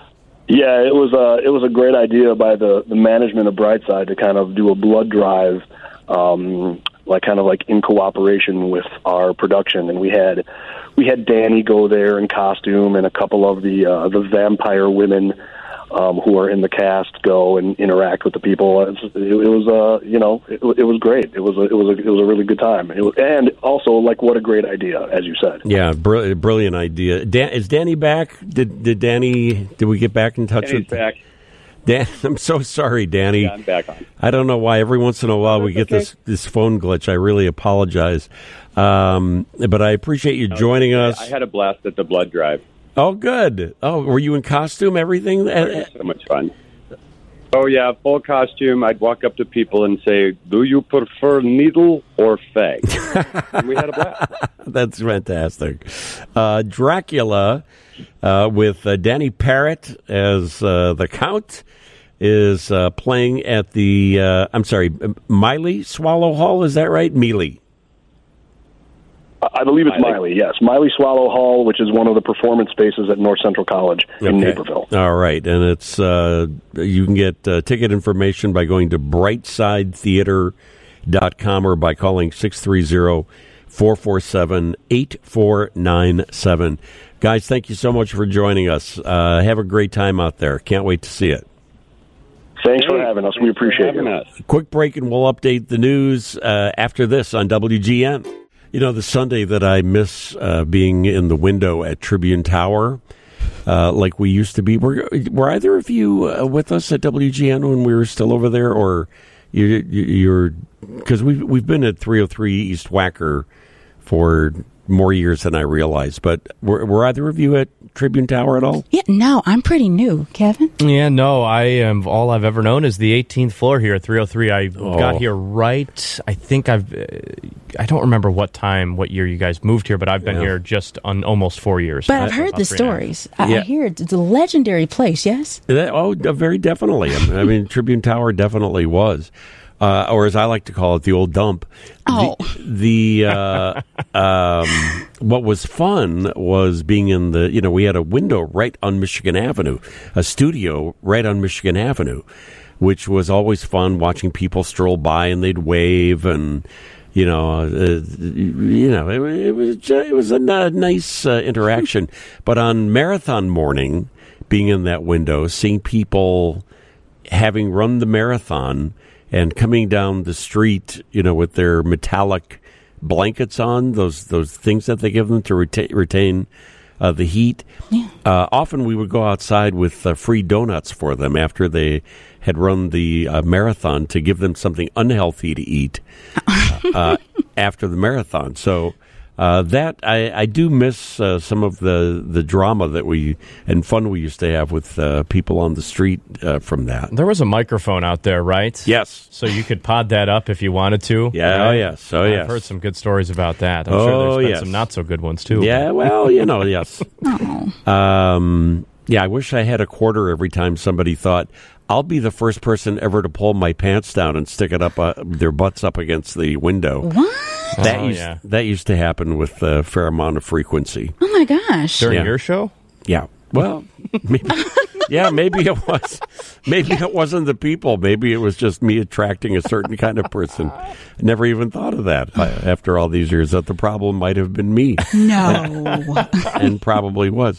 Yeah, it was a it was a great idea by the, the management of Brightside to kind of do a blood drive, um, like kind of like in cooperation with our production, and we had we had Danny go there in costume, and a couple of the uh, the vampire women um, who are in the cast go and interact with the people. It, it, it was uh you know it, it was great. It was a, it was a, it was a really good time. It was, and also like what a great idea, as you said. Yeah, br- brilliant idea. Dan, is Danny back? Did did Danny? Did we get back in touch Danny's with back? Dan, I'm so sorry, Danny. Yeah, I'm back on. I don't know why every once in a while Oh, we get okay. this, this phone glitch. I really apologize. Um, but I appreciate you joining us. I had a blast at the blood drive. Oh, good. Oh, were you in costume, everything? It was so much fun. Oh, yeah, full costume. I'd walk up to people and say, do you prefer needle or fag? And we had a blast. That's fantastic. Uh, Dracula uh, with uh, Danny Parrott as uh, the Count is uh, playing at the, uh, I'm sorry, Miley Swallow Hall, is that right? Mealy. I believe it's Miley. Miley, yes. Miley Swallow Hall, which is one of the performance spaces at North Central College in Okay. Naperville. All right, and it's uh, you can get uh, ticket information by going to brightside theater dot com or by calling six three zero, four four seven, eight four nine seven. Guys, thank you so much for joining us. Uh, have a great time out there. Can't wait to see it. Thanks Hey, for having us. We thanks for appreciate having it. us. Quick break, and we'll update the news uh, after this on W G N. You know, the Sunday that I miss uh, being in the window at Tribune Tower, uh, like we used to be. Were, were either of you uh, with us at W G N when we were still over there, or you, you, you're because we've we've been at three oh three East Wacker for more years than I realized. But were, were either of you at Tribune Tower at all? Yeah, no, I'm pretty new, Kevin. Yeah, no, I am. All I've ever known is the eighteenth floor here at three oh three. I Oh. got here right. I think I've. Uh, I don't remember what time, what year you guys moved here, but I've been Yeah. here just on almost four years. But I've Uh, heard about the three and a half. stories. I, Yeah. I hear it's a legendary place, yes? That, oh, uh, very definitely. I mean, I mean, Tribune Tower definitely was. Uh, or as I like to call it, the old dump. Oh. The, the uh, um, what was fun was being in the, you know, we had a window right on Michigan Avenue, a studio right on Michigan Avenue, which was always fun watching people stroll by and they'd wave and, you know, uh, you know, it, it was ju- it was a n- nice uh, interaction. But on marathon morning, being in that window, seeing people having run the marathon and coming down the street, you know, with their metallic blankets on, those those things that they give them to reta- retain uh, the heat. Yeah. Uh, often we would go outside with uh, free donuts for them after they had run the uh, marathon to give them something unhealthy to eat uh, after the marathon. So uh, that I, I do miss uh, some of the, the drama that we and fun we used to have with uh, people on the street uh, from that. There was a microphone out there, right? Yes. So you could pod that up if you wanted to. Yeah, right? oh, yes, oh, I've yes. heard some good stories about that. I'm Oh, sure there's been yes. some not so good ones too. Yeah, well, you know, yes. Um, yeah, I wish I had a quarter every time somebody thought, I'll be the first person ever to pull my pants down and stick it up, uh, their butts up against the window. What? That Oh, used yeah. that used to happen with a fair amount of frequency. Oh, my gosh. During Yeah. your show? Yeah. Well, maybe, Yeah, maybe it was. Maybe it wasn't the people. Maybe it was just me attracting a certain kind of person. I never even thought of that I, after all these years, that the problem might have been me. No. And probably was.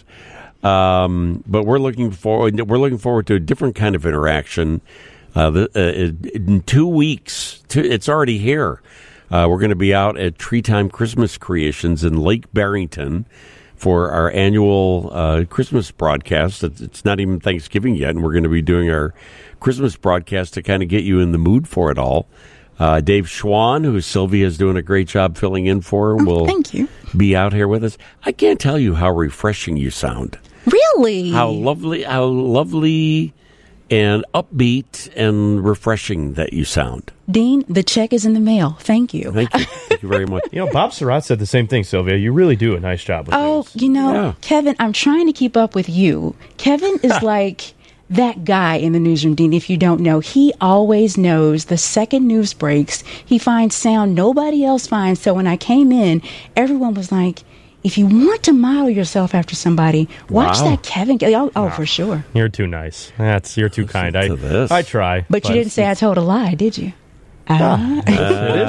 Um, but we're looking forward. We're looking forward to a different kind of interaction. Uh, the, uh, in two weeks, two, it's already here. Uh, we're going to be out at Tree Time Christmas Creations in Lake Barrington for our annual uh, Christmas broadcast. It's, it's not even Thanksgiving yet, and we're going to be doing our Christmas broadcast to kind of get you in the mood for it all. Uh, Dave Schwann, who Sylvia is doing a great job filling in for, oh, will thank you. be out here with us. I can't tell you how refreshing you sound. Really? How lovely, how lovely and upbeat and refreshing that you sound. Dean, the check is in the mail. Thank you. Thank you. Thank you very much. You know, Bob Surratt said the same thing, Sylvia. You really do a nice job with Oh, news. you know, Yeah. Kevin, I'm trying to keep up with you. Kevin is like that guy in the newsroom, Dean, if you don't know. He always knows the second news breaks. He finds sound nobody else finds. So when I came in, everyone was like, if you want to model yourself after somebody, watch Wow. that Kevin. Oh, oh for sure. You're too nice. That's You're too Listen kind. I, to this. I try. But you didn't say I told a lie, did you? Ah. It is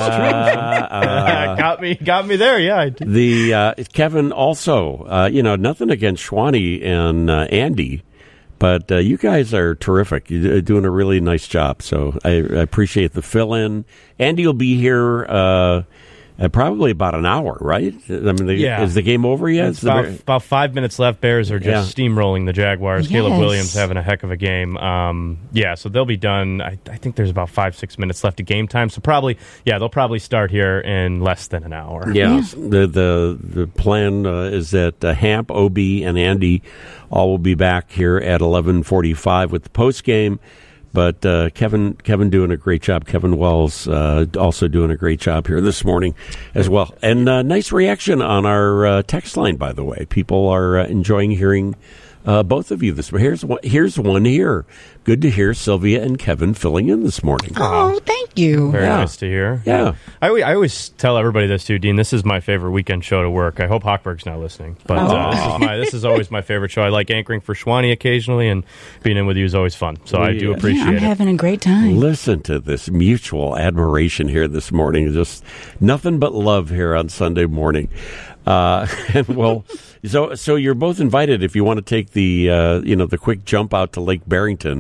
true. got me, got me there. Yeah, I did. The uh, Kevin also, uh, you know, nothing against Schwani and uh, Andy, but uh, you guys are terrific. You're doing a really nice job. So I, I appreciate the fill in. Andy will be here uh, uh, probably about an hour, right? I mean, the, Yeah. is the game over yet? It's Is the about, Bear- about five minutes left. Bears are just Yeah. steamrolling the Jaguars. Caleb Yes. Williams having a heck of a game. Um, yeah, so they'll be done. I, I think there's about five, six minutes left of game time. So probably, yeah, they'll probably start here in less than an hour. Yeah, the the the plan uh, is that uh, Hamp, O B, and Andy all will be back here at eleven forty-five with the post game. But uh, Kevin, Kevin doing a great job. Kevin Wells uh, also doing a great job here this morning as well. And uh, nice reaction on our uh, text line, by the way. People are uh, enjoying hearing uh, both of you this morning. Here's one, here's one here. Good to hear Sylvia and Kevin filling in this morning. Oh, thank you. Very Yeah. nice to hear. Yeah. I, always- I always tell everybody this too, Dean. This is my favorite weekend show to work. I hope Hochberg's not listening, but uh, this is my this is always my favorite show. I like anchoring for Schwani occasionally, and being in with you is always fun. So I do Yeah. appreciate Yeah, I'm it. having a great time. Listen to this mutual admiration here this morning. Just nothing but love here on Sunday morning. Uh, and well, so so you're both invited if you want to take the uh, you know the quick jump out to Lake Barrington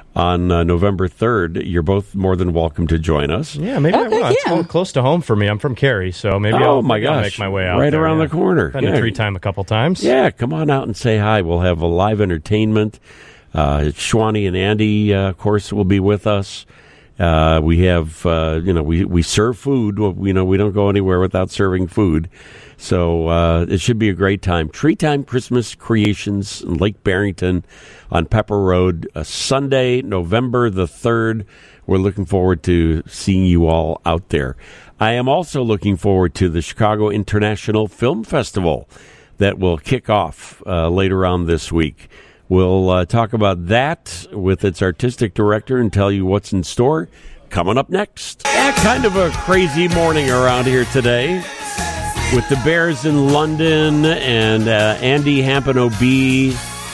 on uh, November third. You're both more than welcome to join us. Yeah, maybe I Okay, will. It's yeah. clo- close to home for me. I'm from Cary, so maybe Oh, I'll, my maybe I'll gosh. make my way out Right there, around yeah. the corner. Been Yeah. to Tree Time a couple times. Yeah, come on out and say hi. We'll have a live entertainment. Uh, Schwani and Andy, uh, of course, will be with us. Uh, we have, uh, you know, we, we serve food. You know, we don't go anywhere without serving food. So uh, it should be a great time. Tree Time Christmas Creations in Lake Barrington on Pepper Road, uh, Sunday, November the third. We're looking forward to seeing you all out there. I am also looking forward to the Chicago International Film Festival that will kick off uh, later on this week. We'll uh, talk about that with its artistic director and tell you what's in store coming up next. Yeah, kind of a crazy morning around here today with the Bears in London and uh, Andy Hamp and O B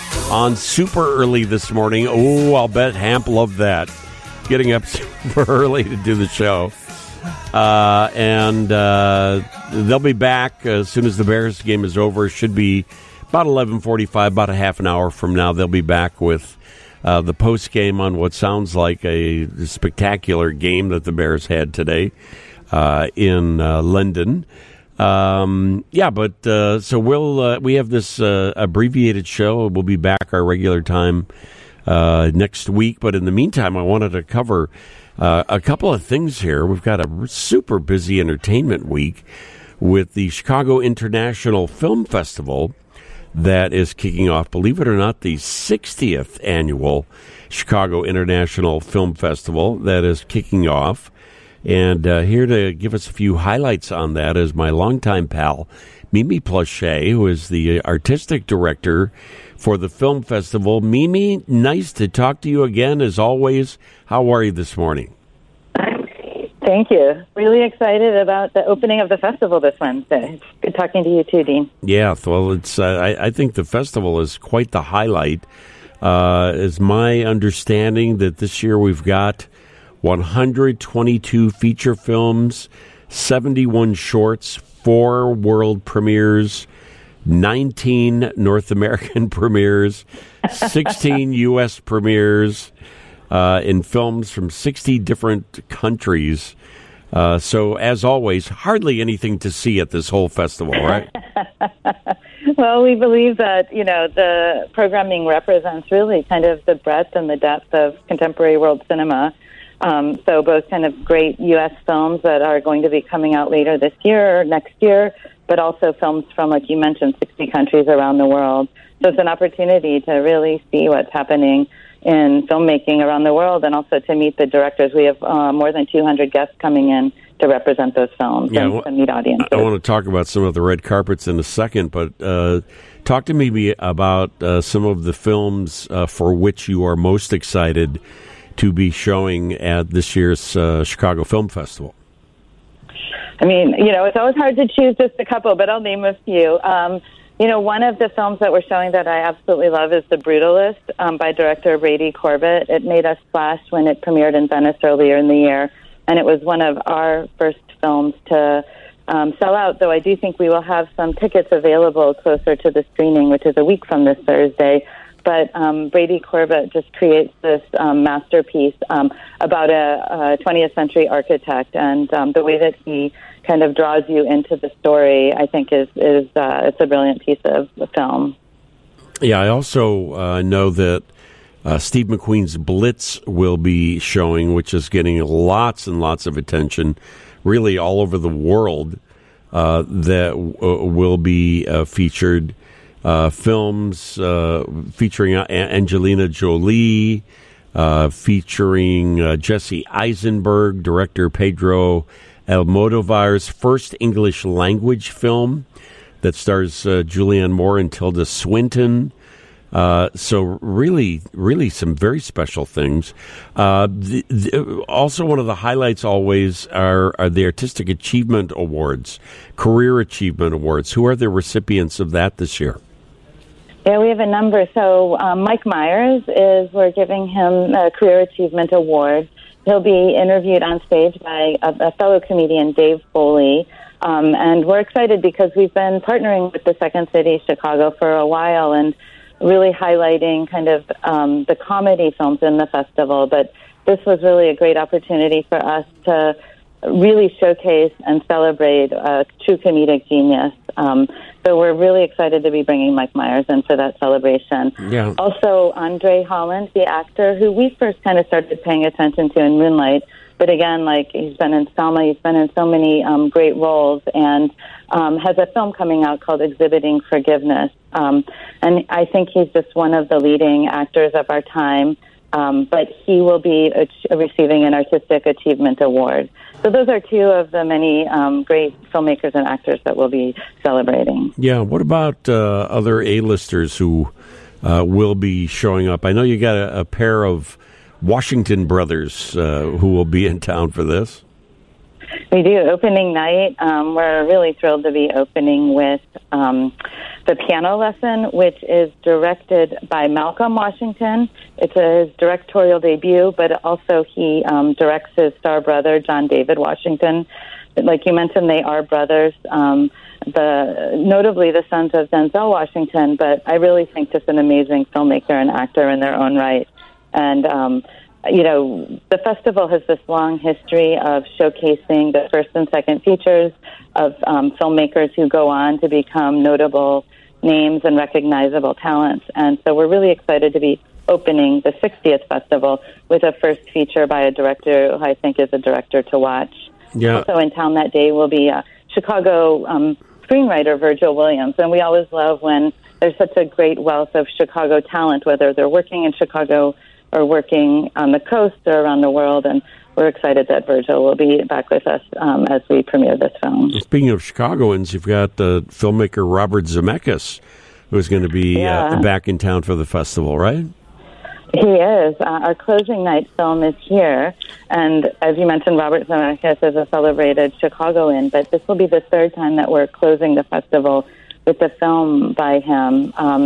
on super early this morning. Oh, I'll bet Hamp loved that. Getting up super early to do the show. Uh, and uh, they'll be back as soon as the Bears game is over. Should be about eleven forty-five, about a half an hour from now. They'll be back with uh, the post game on what sounds like a spectacular game that the Bears had today uh, in uh, London. Um, yeah, but uh, so we'll uh, we have this uh, abbreviated show. We'll be back our regular time uh, next week. But in the meantime, I wanted to cover uh, a couple of things here. We've got a super busy entertainment week with the Chicago International Film Festival that is kicking off, believe it or not, the sixtieth annual Chicago International Film Festival that is kicking off. And uh, here to give us a few highlights on that is my longtime pal, Mimi Plauché, who is the artistic director for the film festival. Mimi, nice to talk to you again, as always. How are you this morning? Thank you. Really excited about the opening of the festival this Wednesday. Good talking to you too, Dean. Yeah, well, it's. Uh, I, I think the festival is quite the highlight. Uh, is my understanding that this year we've got one hundred twenty-two feature films, seventy-one shorts, four world premieres, nineteen North American premieres, sixteen U S premieres, uh, in films from sixty different countries. Uh, so, as always, hardly anything to see at this whole festival, right? Well, we believe that, you know, the programming represents really kind of the breadth and the depth of contemporary world cinema. Um, so both kind of great U S films that are going to be coming out later this year or next year, but also films from, like you mentioned, sixty countries around the world. So it's an opportunity to really see what's happening in filmmaking around the world and also to meet the directors. We have uh, more than two hundred guests coming in to represent those films yeah, and well, to meet audiences. I want to talk about some of the red carpets in a second, but uh, talk to me about uh, some of the films uh, for which you are most excited to be showing at this year's uh, Chicago Film Festival. I mean, you know, it's always hard to choose just a couple, but I'll name a few. Um, you know, one of the films that we're showing that I absolutely love is The Brutalist um, by director Brady Corbett. It made us splash when it premiered in Venice earlier in the year, and it was one of our first films to um, sell out, though I do think we will have some tickets available closer to the screening, which is a week from this Thursday. But um, Brady Corbett just creates this um, masterpiece um, about a, a twentieth century architect, and um, the way that he kind of draws you into the story, I think, is is uh, it's a brilliant piece of the film. Yeah, I also uh, know that uh, Steve McQueen's Blitz will be showing, which is getting lots and lots of attention, really all over the world. Uh, that w- will be uh, featured. Uh, films uh, featuring a- Angelina Jolie, uh, featuring uh, Jesse Eisenberg, director Pedro Almodovar's first English language film that stars uh, Julianne Moore and Tilda Swinton. Uh, so really, really some very special things. Uh, the, the, also, one of the highlights always are, are the Artistic Achievement Awards, Career Achievement Awards. Who are the recipients of that this year? Yeah, we have a number. So um, Mike Myers is, we're giving him a Career Achievement Award. He'll be interviewed on stage by a, a fellow comedian, Dave Foley. Um, and we're excited because we've been partnering with the Second City Chicago for a while and really highlighting kind of um, the comedy films in the festival. But this was really a great opportunity for us to really showcase and celebrate a true comedic genius. Um, so we're really excited to be bringing Mike Myers in for that celebration. Yeah. Also, Andre Holland, the actor who we first kind of started paying attention to in Moonlight, but again, like he's been in Selma, he's been in so many um, great roles, and um, has a film coming out called Exhibiting Forgiveness. Um, and I think he's just one of the leading actors of our time. Um, but he will be ach- receiving an Artistic Achievement Award. So those are two of the many um, great filmmakers and actors that we'll be celebrating. Yeah, what about uh, other A-listers who uh, will be showing up? I know you got a, a pair of Washington brothers uh, who will be in town for this. We do. Opening night, um, we're really thrilled to be opening with um, The Piano Lesson, which is directed by Malcolm Washington. It's a, his directorial debut, but also he um, directs his star brother, John David Washington. Like you mentioned, they are brothers, um, the notably the sons of Denzel Washington, but I really think just an amazing filmmaker and actor in their own right. And um you know, the festival has this long history of showcasing the first and second features of um, filmmakers who go on to become notable names and recognizable talents. And so we're really excited to be opening the sixtieth festival with a first feature by a director who I think is a director to watch. Yeah. Also in town that day will be uh, Chicago um, screenwriter Virgil Williams. And we always love when there's such a great wealth of Chicago talent, whether they're working in Chicago or working on the coast or around the world, and we're excited that Virgil will be back with us um, as we premiere this film. Speaking of Chicagoans, you've got uh, filmmaker Robert Zemeckis, who's going to be yeah. uh, back in town for the festival, right? He is. Uh, our closing night film is here, and as you mentioned, Robert Zemeckis is a celebrated Chicagoan, but this will be the third time that we're closing the festival with a film by him. Um,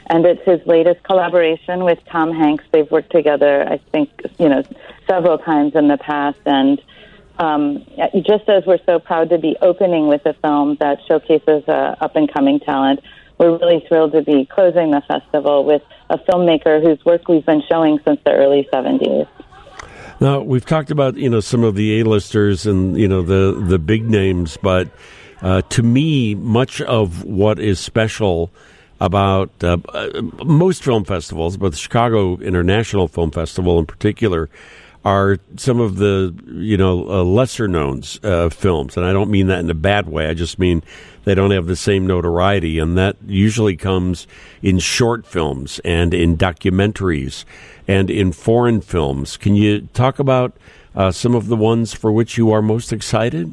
and it's his latest collaboration with Tom Hanks. They've worked together, I think, you know, several times in the past, and um, just as we're so proud to be opening with a film that showcases uh, up-and-coming talent, we're really thrilled to be closing the festival with a filmmaker whose work we've been showing since the early seventies. Now, we've talked about, you know, some of the A-listers and, you know, the, the big names, but uh, to me, much of what is special about uh, most film festivals, but the Chicago International Film Festival in particular, are some of the, you know, uh, lesser-known uh, films. And I don't mean that in a bad way. I just mean they don't have the same notoriety, and that usually comes in short films and in documentaries and in foreign films. Can you talk about uh, some of the ones for which you are most excited?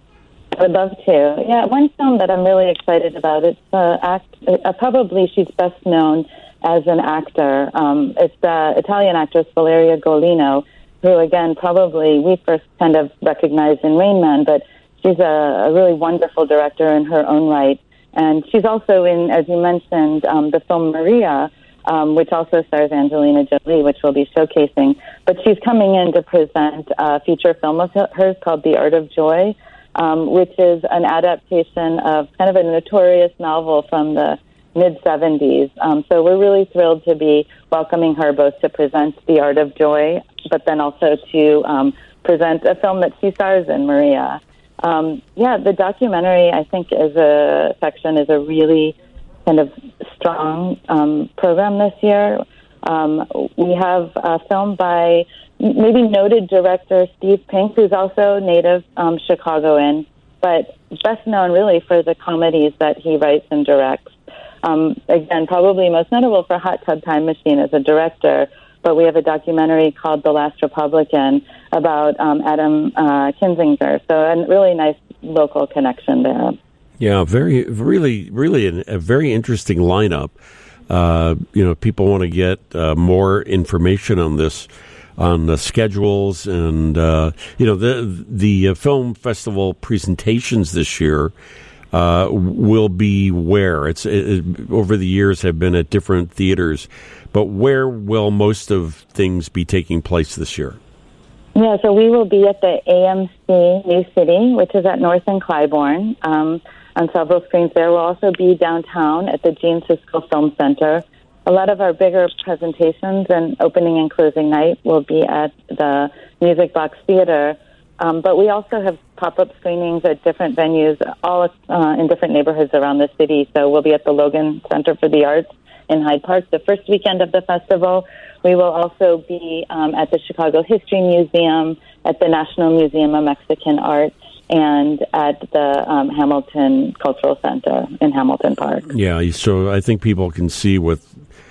I would love to. Yeah, one film that I'm really excited about, it's uh, act, uh, probably she's best known as an actor. Um, it's the Italian actress Valeria Golino, who, again, probably we first kind of recognized in Rain Man, but she's a, a really wonderful director in her own right. And she's also in, as you mentioned, um, the film Maria, um, which also stars Angelina Jolie, which we'll be showcasing. But she's coming in to present a feature film of hers called The Art of Joy, um, which is an adaptation of kind of a notorious novel from the mid-seventies. Um, so we're really thrilled to be welcoming her both to present The Art of Joy, but then also to um, present a film that she stars in, Maria. Um, yeah, the documentary, I think, as a section is a really kind of strong um, program this year. Um, we have a film by maybe noted director Steve Pink, who's also native um, Chicagoan, but best known really for the comedies that he writes and directs. Um, again, probably most notable for Hot Tub Time Machine as a director, but we have a documentary called The Last Republican about um, Adam uh, Kinzinger. So a really nice local connection there. Yeah, very, really, really a, a very interesting lineup. Uh, you know, people want to get uh, more information on this, on the schedules, and uh, you know, the the uh, film festival presentations this year uh, will be where it's it, over the years have been at different theaters, but where will most of things be taking place this year? Yeah, so we will be at the A M C New City, which is at North and Clybourne, um, on several screens there. We'll also be downtown at the Gene Siskel Film Center. A lot of our bigger presentations and opening and closing night will be at the Music Box Theater, um, but we also have pop-up screenings at different venues, all uh, in different neighborhoods around the city. So we'll be at the Logan Center for the Arts in Hyde Park the first weekend of the festival. We will also be um, at the Chicago History Museum, at the National Museum of Mexican Art, and at the um, Hamilton Cultural Center in Hamilton Park. Yeah, so I think people can see with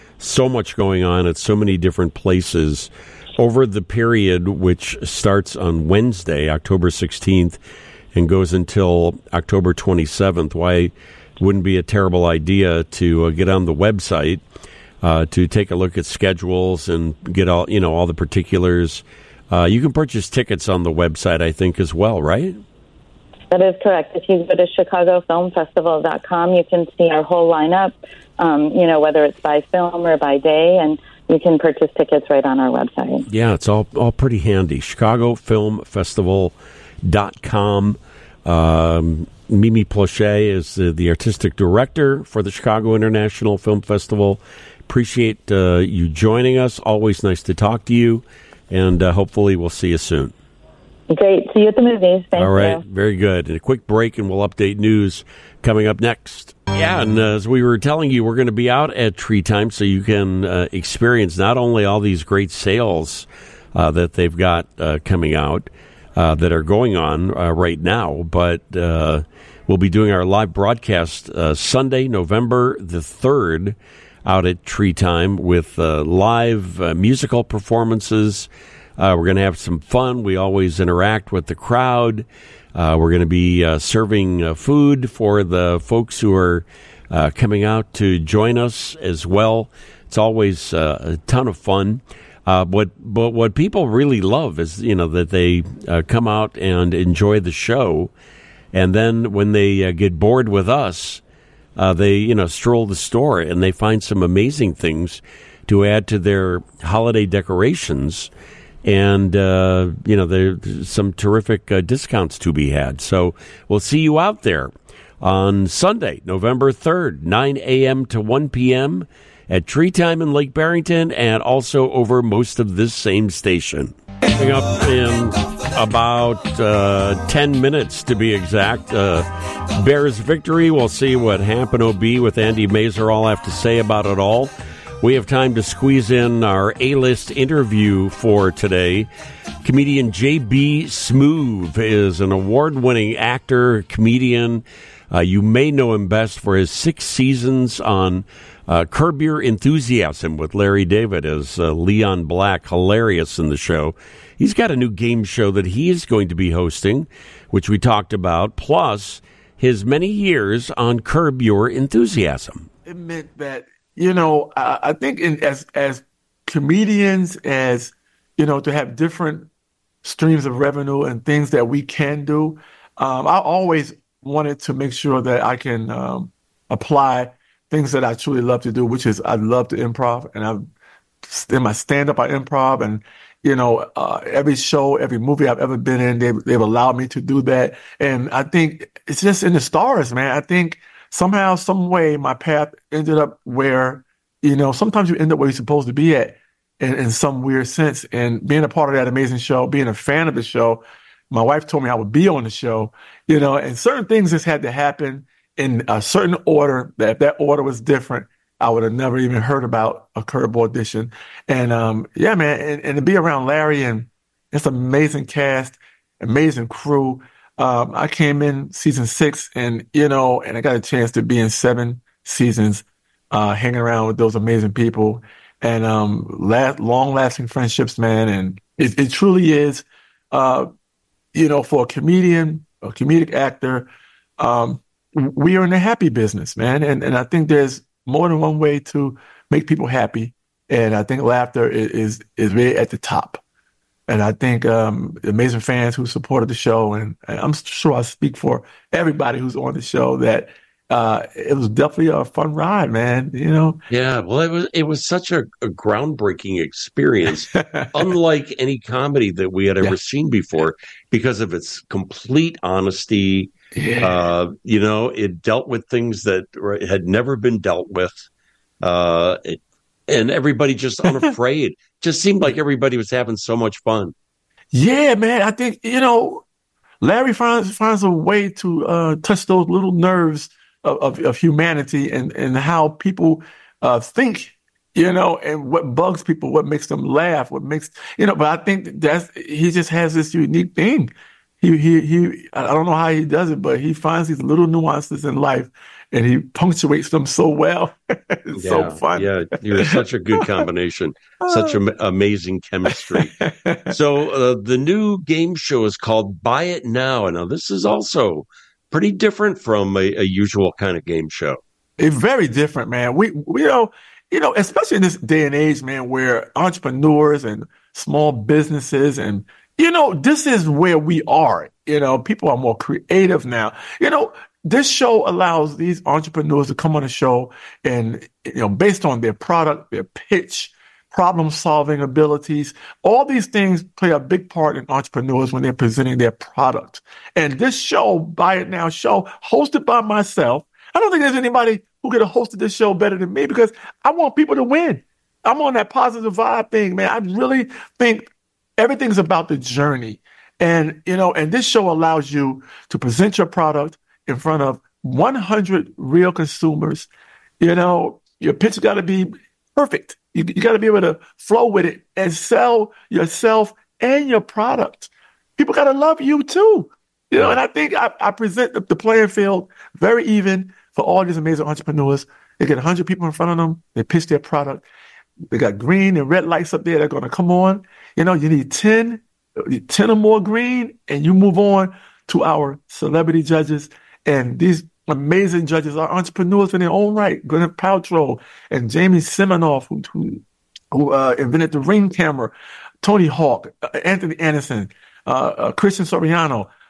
so much going on at so many different places over the period which starts on Wednesday, October sixteenth, and goes until October twenty-seventh, why it wouldn't be a terrible idea to uh, get on the website uh, to take a look at schedules and get all, you know, all the particulars. Uh, you can purchase tickets on the website, I think, as well, right? That is correct. If you go to chicago film festival dot com, you can see our whole lineup, um, you know, whether it's by film or by day, and you can purchase tickets right on our website. Yeah, it's all all pretty handy. chicago film festival dot com. Um, Mimi Plauché is the, the artistic director for the Chicago International Film Festival. Appreciate uh, you joining us. Always nice to talk to you, and uh, hopefully we'll see you soon. Great. See you at the movies. Thank All right. you. Very good. And a quick break, and we'll update news coming up next. Yeah, and uh, as we were telling you, we're going to be out at Tree Time, so you can uh, experience not only all these great sales uh, that they've got uh, coming out uh, that are going on uh, right now, but uh, we'll be doing our live broadcast uh, Sunday, November the third, out at Tree Time with uh, live uh, musical performances. Uh, we're going to have some fun. We always interact with the crowd. Uh, we're going to be uh, serving uh, food for the folks who are uh, coming out to join us as well. It's always uh, a ton of fun. Uh, but, but what people really love is, you know, that they uh, come out and enjoy the show. And then when they uh, get bored with us, uh, they, you know, stroll the store and they find some amazing things to add to their holiday decorations. And, uh, you know, there's some terrific uh, discounts to be had. So we'll see you out there on Sunday, November third, nine a.m. to one p.m. at Tree Time in Lake Barrington, and also over most of this same station. Coming up in about uh, ten minutes, to be exact, uh, Bears victory. We'll see what Hampton O B with Andy Mazer all have to say about it all. We have time to squeeze in our A-list interview for today. Comedian J B. Smoove is an award-winning actor, comedian. Uh, you may know him best for his six seasons on uh, Curb Your Enthusiasm with Larry David as uh, Leon Black, hilarious in the show. He's got a new game show that he is going to be hosting, which we talked about, plus his many years on Curb Your Enthusiasm. It meant that, you know, I, I think in, as as comedians, as, you know, to have different streams of revenue and things that we can do, um, I always wanted to make sure that I can um, apply things that I truly love to do, which is I love to improv, and I've in my stand-up I improv, and you know uh, every show, every movie I've ever been in, they've, they've allowed me to do that, and I think it's just in the stars, man. I think somehow, some way, my path ended up where, you know, sometimes you end up where you're supposed to be at in, in some weird sense, and being a part of that amazing show, being a fan of the show. My wife told me I would be on the show, you know, and certain things just had to happen in a certain order, that if that order was different, I would have never even heard about a Curb audition. And, um, yeah, man, and, and to be around Larry and it's an amazing cast, amazing crew. Um, I came in season six and, you know, and I got a chance to be in seven seasons, uh, hanging around with those amazing people and, um, last, long lasting friendships, man. And it, it truly is, uh, you know, for a comedian, a comedic actor, um, we are in the happy business, man. And and I think there's more than one way to make people happy. And I think laughter is is, is really at the top. And I think um, the amazing fans who supported the show, and, and I'm sure I speak for everybody who's on the show, that uh, it was definitely a fun ride, man. You know? Yeah, well, it was it was such a, a groundbreaking experience, unlike any comedy that we had ever yeah. seen before, because of its complete honesty. Yeah. Uh, you know, it dealt with things that had never been dealt with, uh, it, and everybody just unafraid. Just seemed like everybody was having so much fun. Yeah, man. I think, you know, Larry finds finds a way to uh, touch those little nerves of, of, of humanity and, and how people uh, think, you know, and what bugs people, what makes them laugh, what makes, you know, but I think that's, he just has this unique thing. He, he, he, I don't know how he does it, but he finds these little nuances in life and he punctuates them so well. It's yeah, so fun. Yeah, you're such a good combination, such am- amazing chemistry. So uh, the new game show is called Buy It Now. Now, this is also pretty different from a, a usual kind of game show. It's very different, man. We, we, you know, you know, especially in this day and age, man, where entrepreneurs and small businesses and, you know, this is where we are. You know, people are more creative now. You know, this show allows these entrepreneurs to come on the show and, you know, based on their product, their pitch, problem-solving abilities, all these things play a big part in entrepreneurs when they're presenting their product. And this show, Buy It Now show, hosted by myself, I don't think there's anybody who could have hosted this show better than me because I want people to win. I'm on that positive vibe thing, man. I really think everything's about the journey. And, you know, and this show allows you to present your product in front of one hundred real consumers. You know, your pitch got to be perfect. You, you got to be able to flow with it and sell yourself and your product. People got to love you too. You know, and I think I, I present the, the playing field very even for all these amazing entrepreneurs. They get one hundred people in front of them. They pitch their product. They got green and red lights up there. They're going to come on. You know, you need ten, ten or more green, and you move on to our celebrity judges. And these amazing judges are entrepreneurs in their own right. Gwyneth Paltrow and Jamie Siminoff, who, who, who uh, invented the Ring camera, Tony Hawk, uh, Anthony Anderson, uh, uh, Christian Soriano,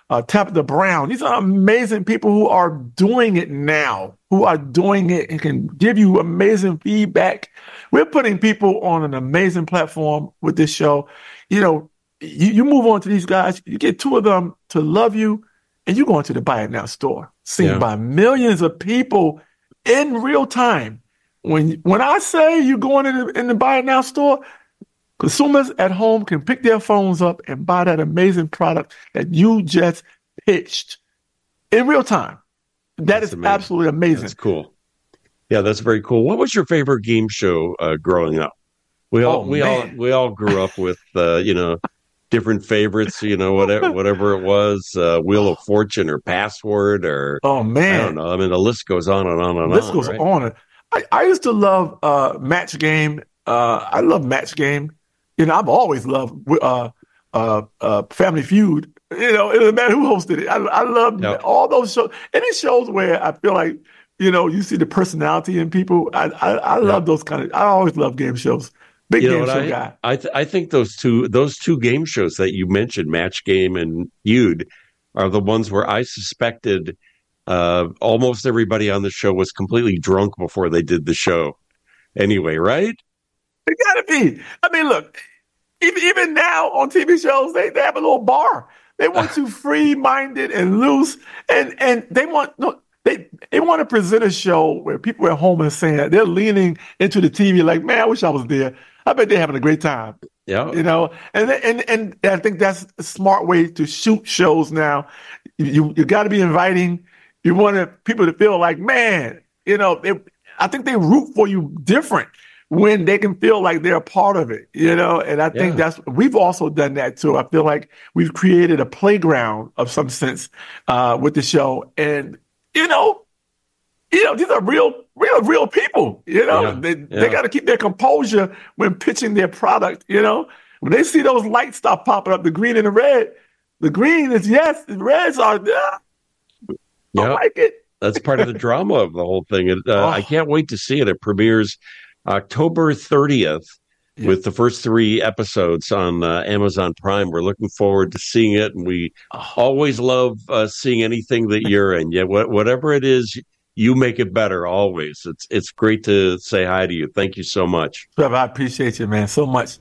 uh, Tabitha Brown. These are amazing people who are doing it now, who are doing it and can give you amazing feedback. We're putting people on an amazing platform with this show. You know, you, you move on to these guys, you get two of them to love you, and you go into the Buy It Now store, seen yeah. by millions of people in real time. When when I say you're going in the, in the Buy It Now store, consumers at home can pick their phones up and buy that amazing product that you just pitched in real time. That that's is amazing. Absolutely amazing. That's cool. Yeah, that's very cool. What was your favorite game show uh, growing up? We all oh, we man. all we all grew up with uh, you know different favorites. You know whatever whatever it was, uh, Wheel of Fortune or Password or oh man, I don't know. I mean the list goes on and on and on. The list goes right? on. I, I used to love uh, Match Game. Uh, I love Match Game. You know, I've always loved uh, uh, uh, Family Feud. You know, it doesn't matter who hosted it. I, I love yep. all those shows. Any shows where I feel like, you know, you see the personality in people. I I, I love yep. those kind of. I always love game shows. Big you game show I, guy. I th- I think those two those two game shows that you mentioned, Match Game and Feud, are the ones where I suspected uh, almost everybody on the show was completely drunk before they did the show. Anyway, right? It gotta be. I mean, look, even even now on T V shows, they, they have a little bar. They want you free-minded and loose, and and they want no, they they want to present a show where people at home are saying that they're leaning into the T V like, man, I wish I was there. I bet they're having a great time. Yeah, you know, and and and I think that's a smart way to shoot shows now. You you got to be inviting. You want people to feel like, man, you know, they, I think they root for you different when they can feel like they're a part of it, you know? And I think yeah. that's, we've also done that too. I feel like we've created a playground of some sense uh, with the show. And, you know, you know, these are real, real, real people, you know? Yeah. They, yeah. they got to keep their composure when pitching their product, you know? When they see those lights start popping up, the green and the red, the green is yes, the reds are, uh, yeah. I like it. That's part of the drama of the whole thing. It, uh, oh. I can't wait to see it. It premieres October thirtieth yeah. with the first three episodes on uh, Amazon Prime. We're looking forward to seeing it, and we oh. always love uh, seeing anything that you're in. Yeah, wh- whatever it is, you make it better always. It's it's great to say hi to you. Thank you so much. Trevor, I appreciate you, man, so much.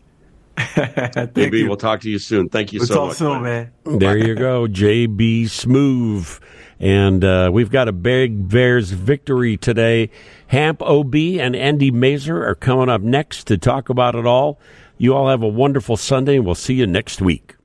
Maybe we'll talk to you soon. Thank you we'll so talk much. Soon, man. There you go, J B Smoove. And uh, we've got a big Bears victory today. Hamp O B and Andy Mazer are coming up next to talk about it all. You all have a wonderful Sunday, and we'll see you next week.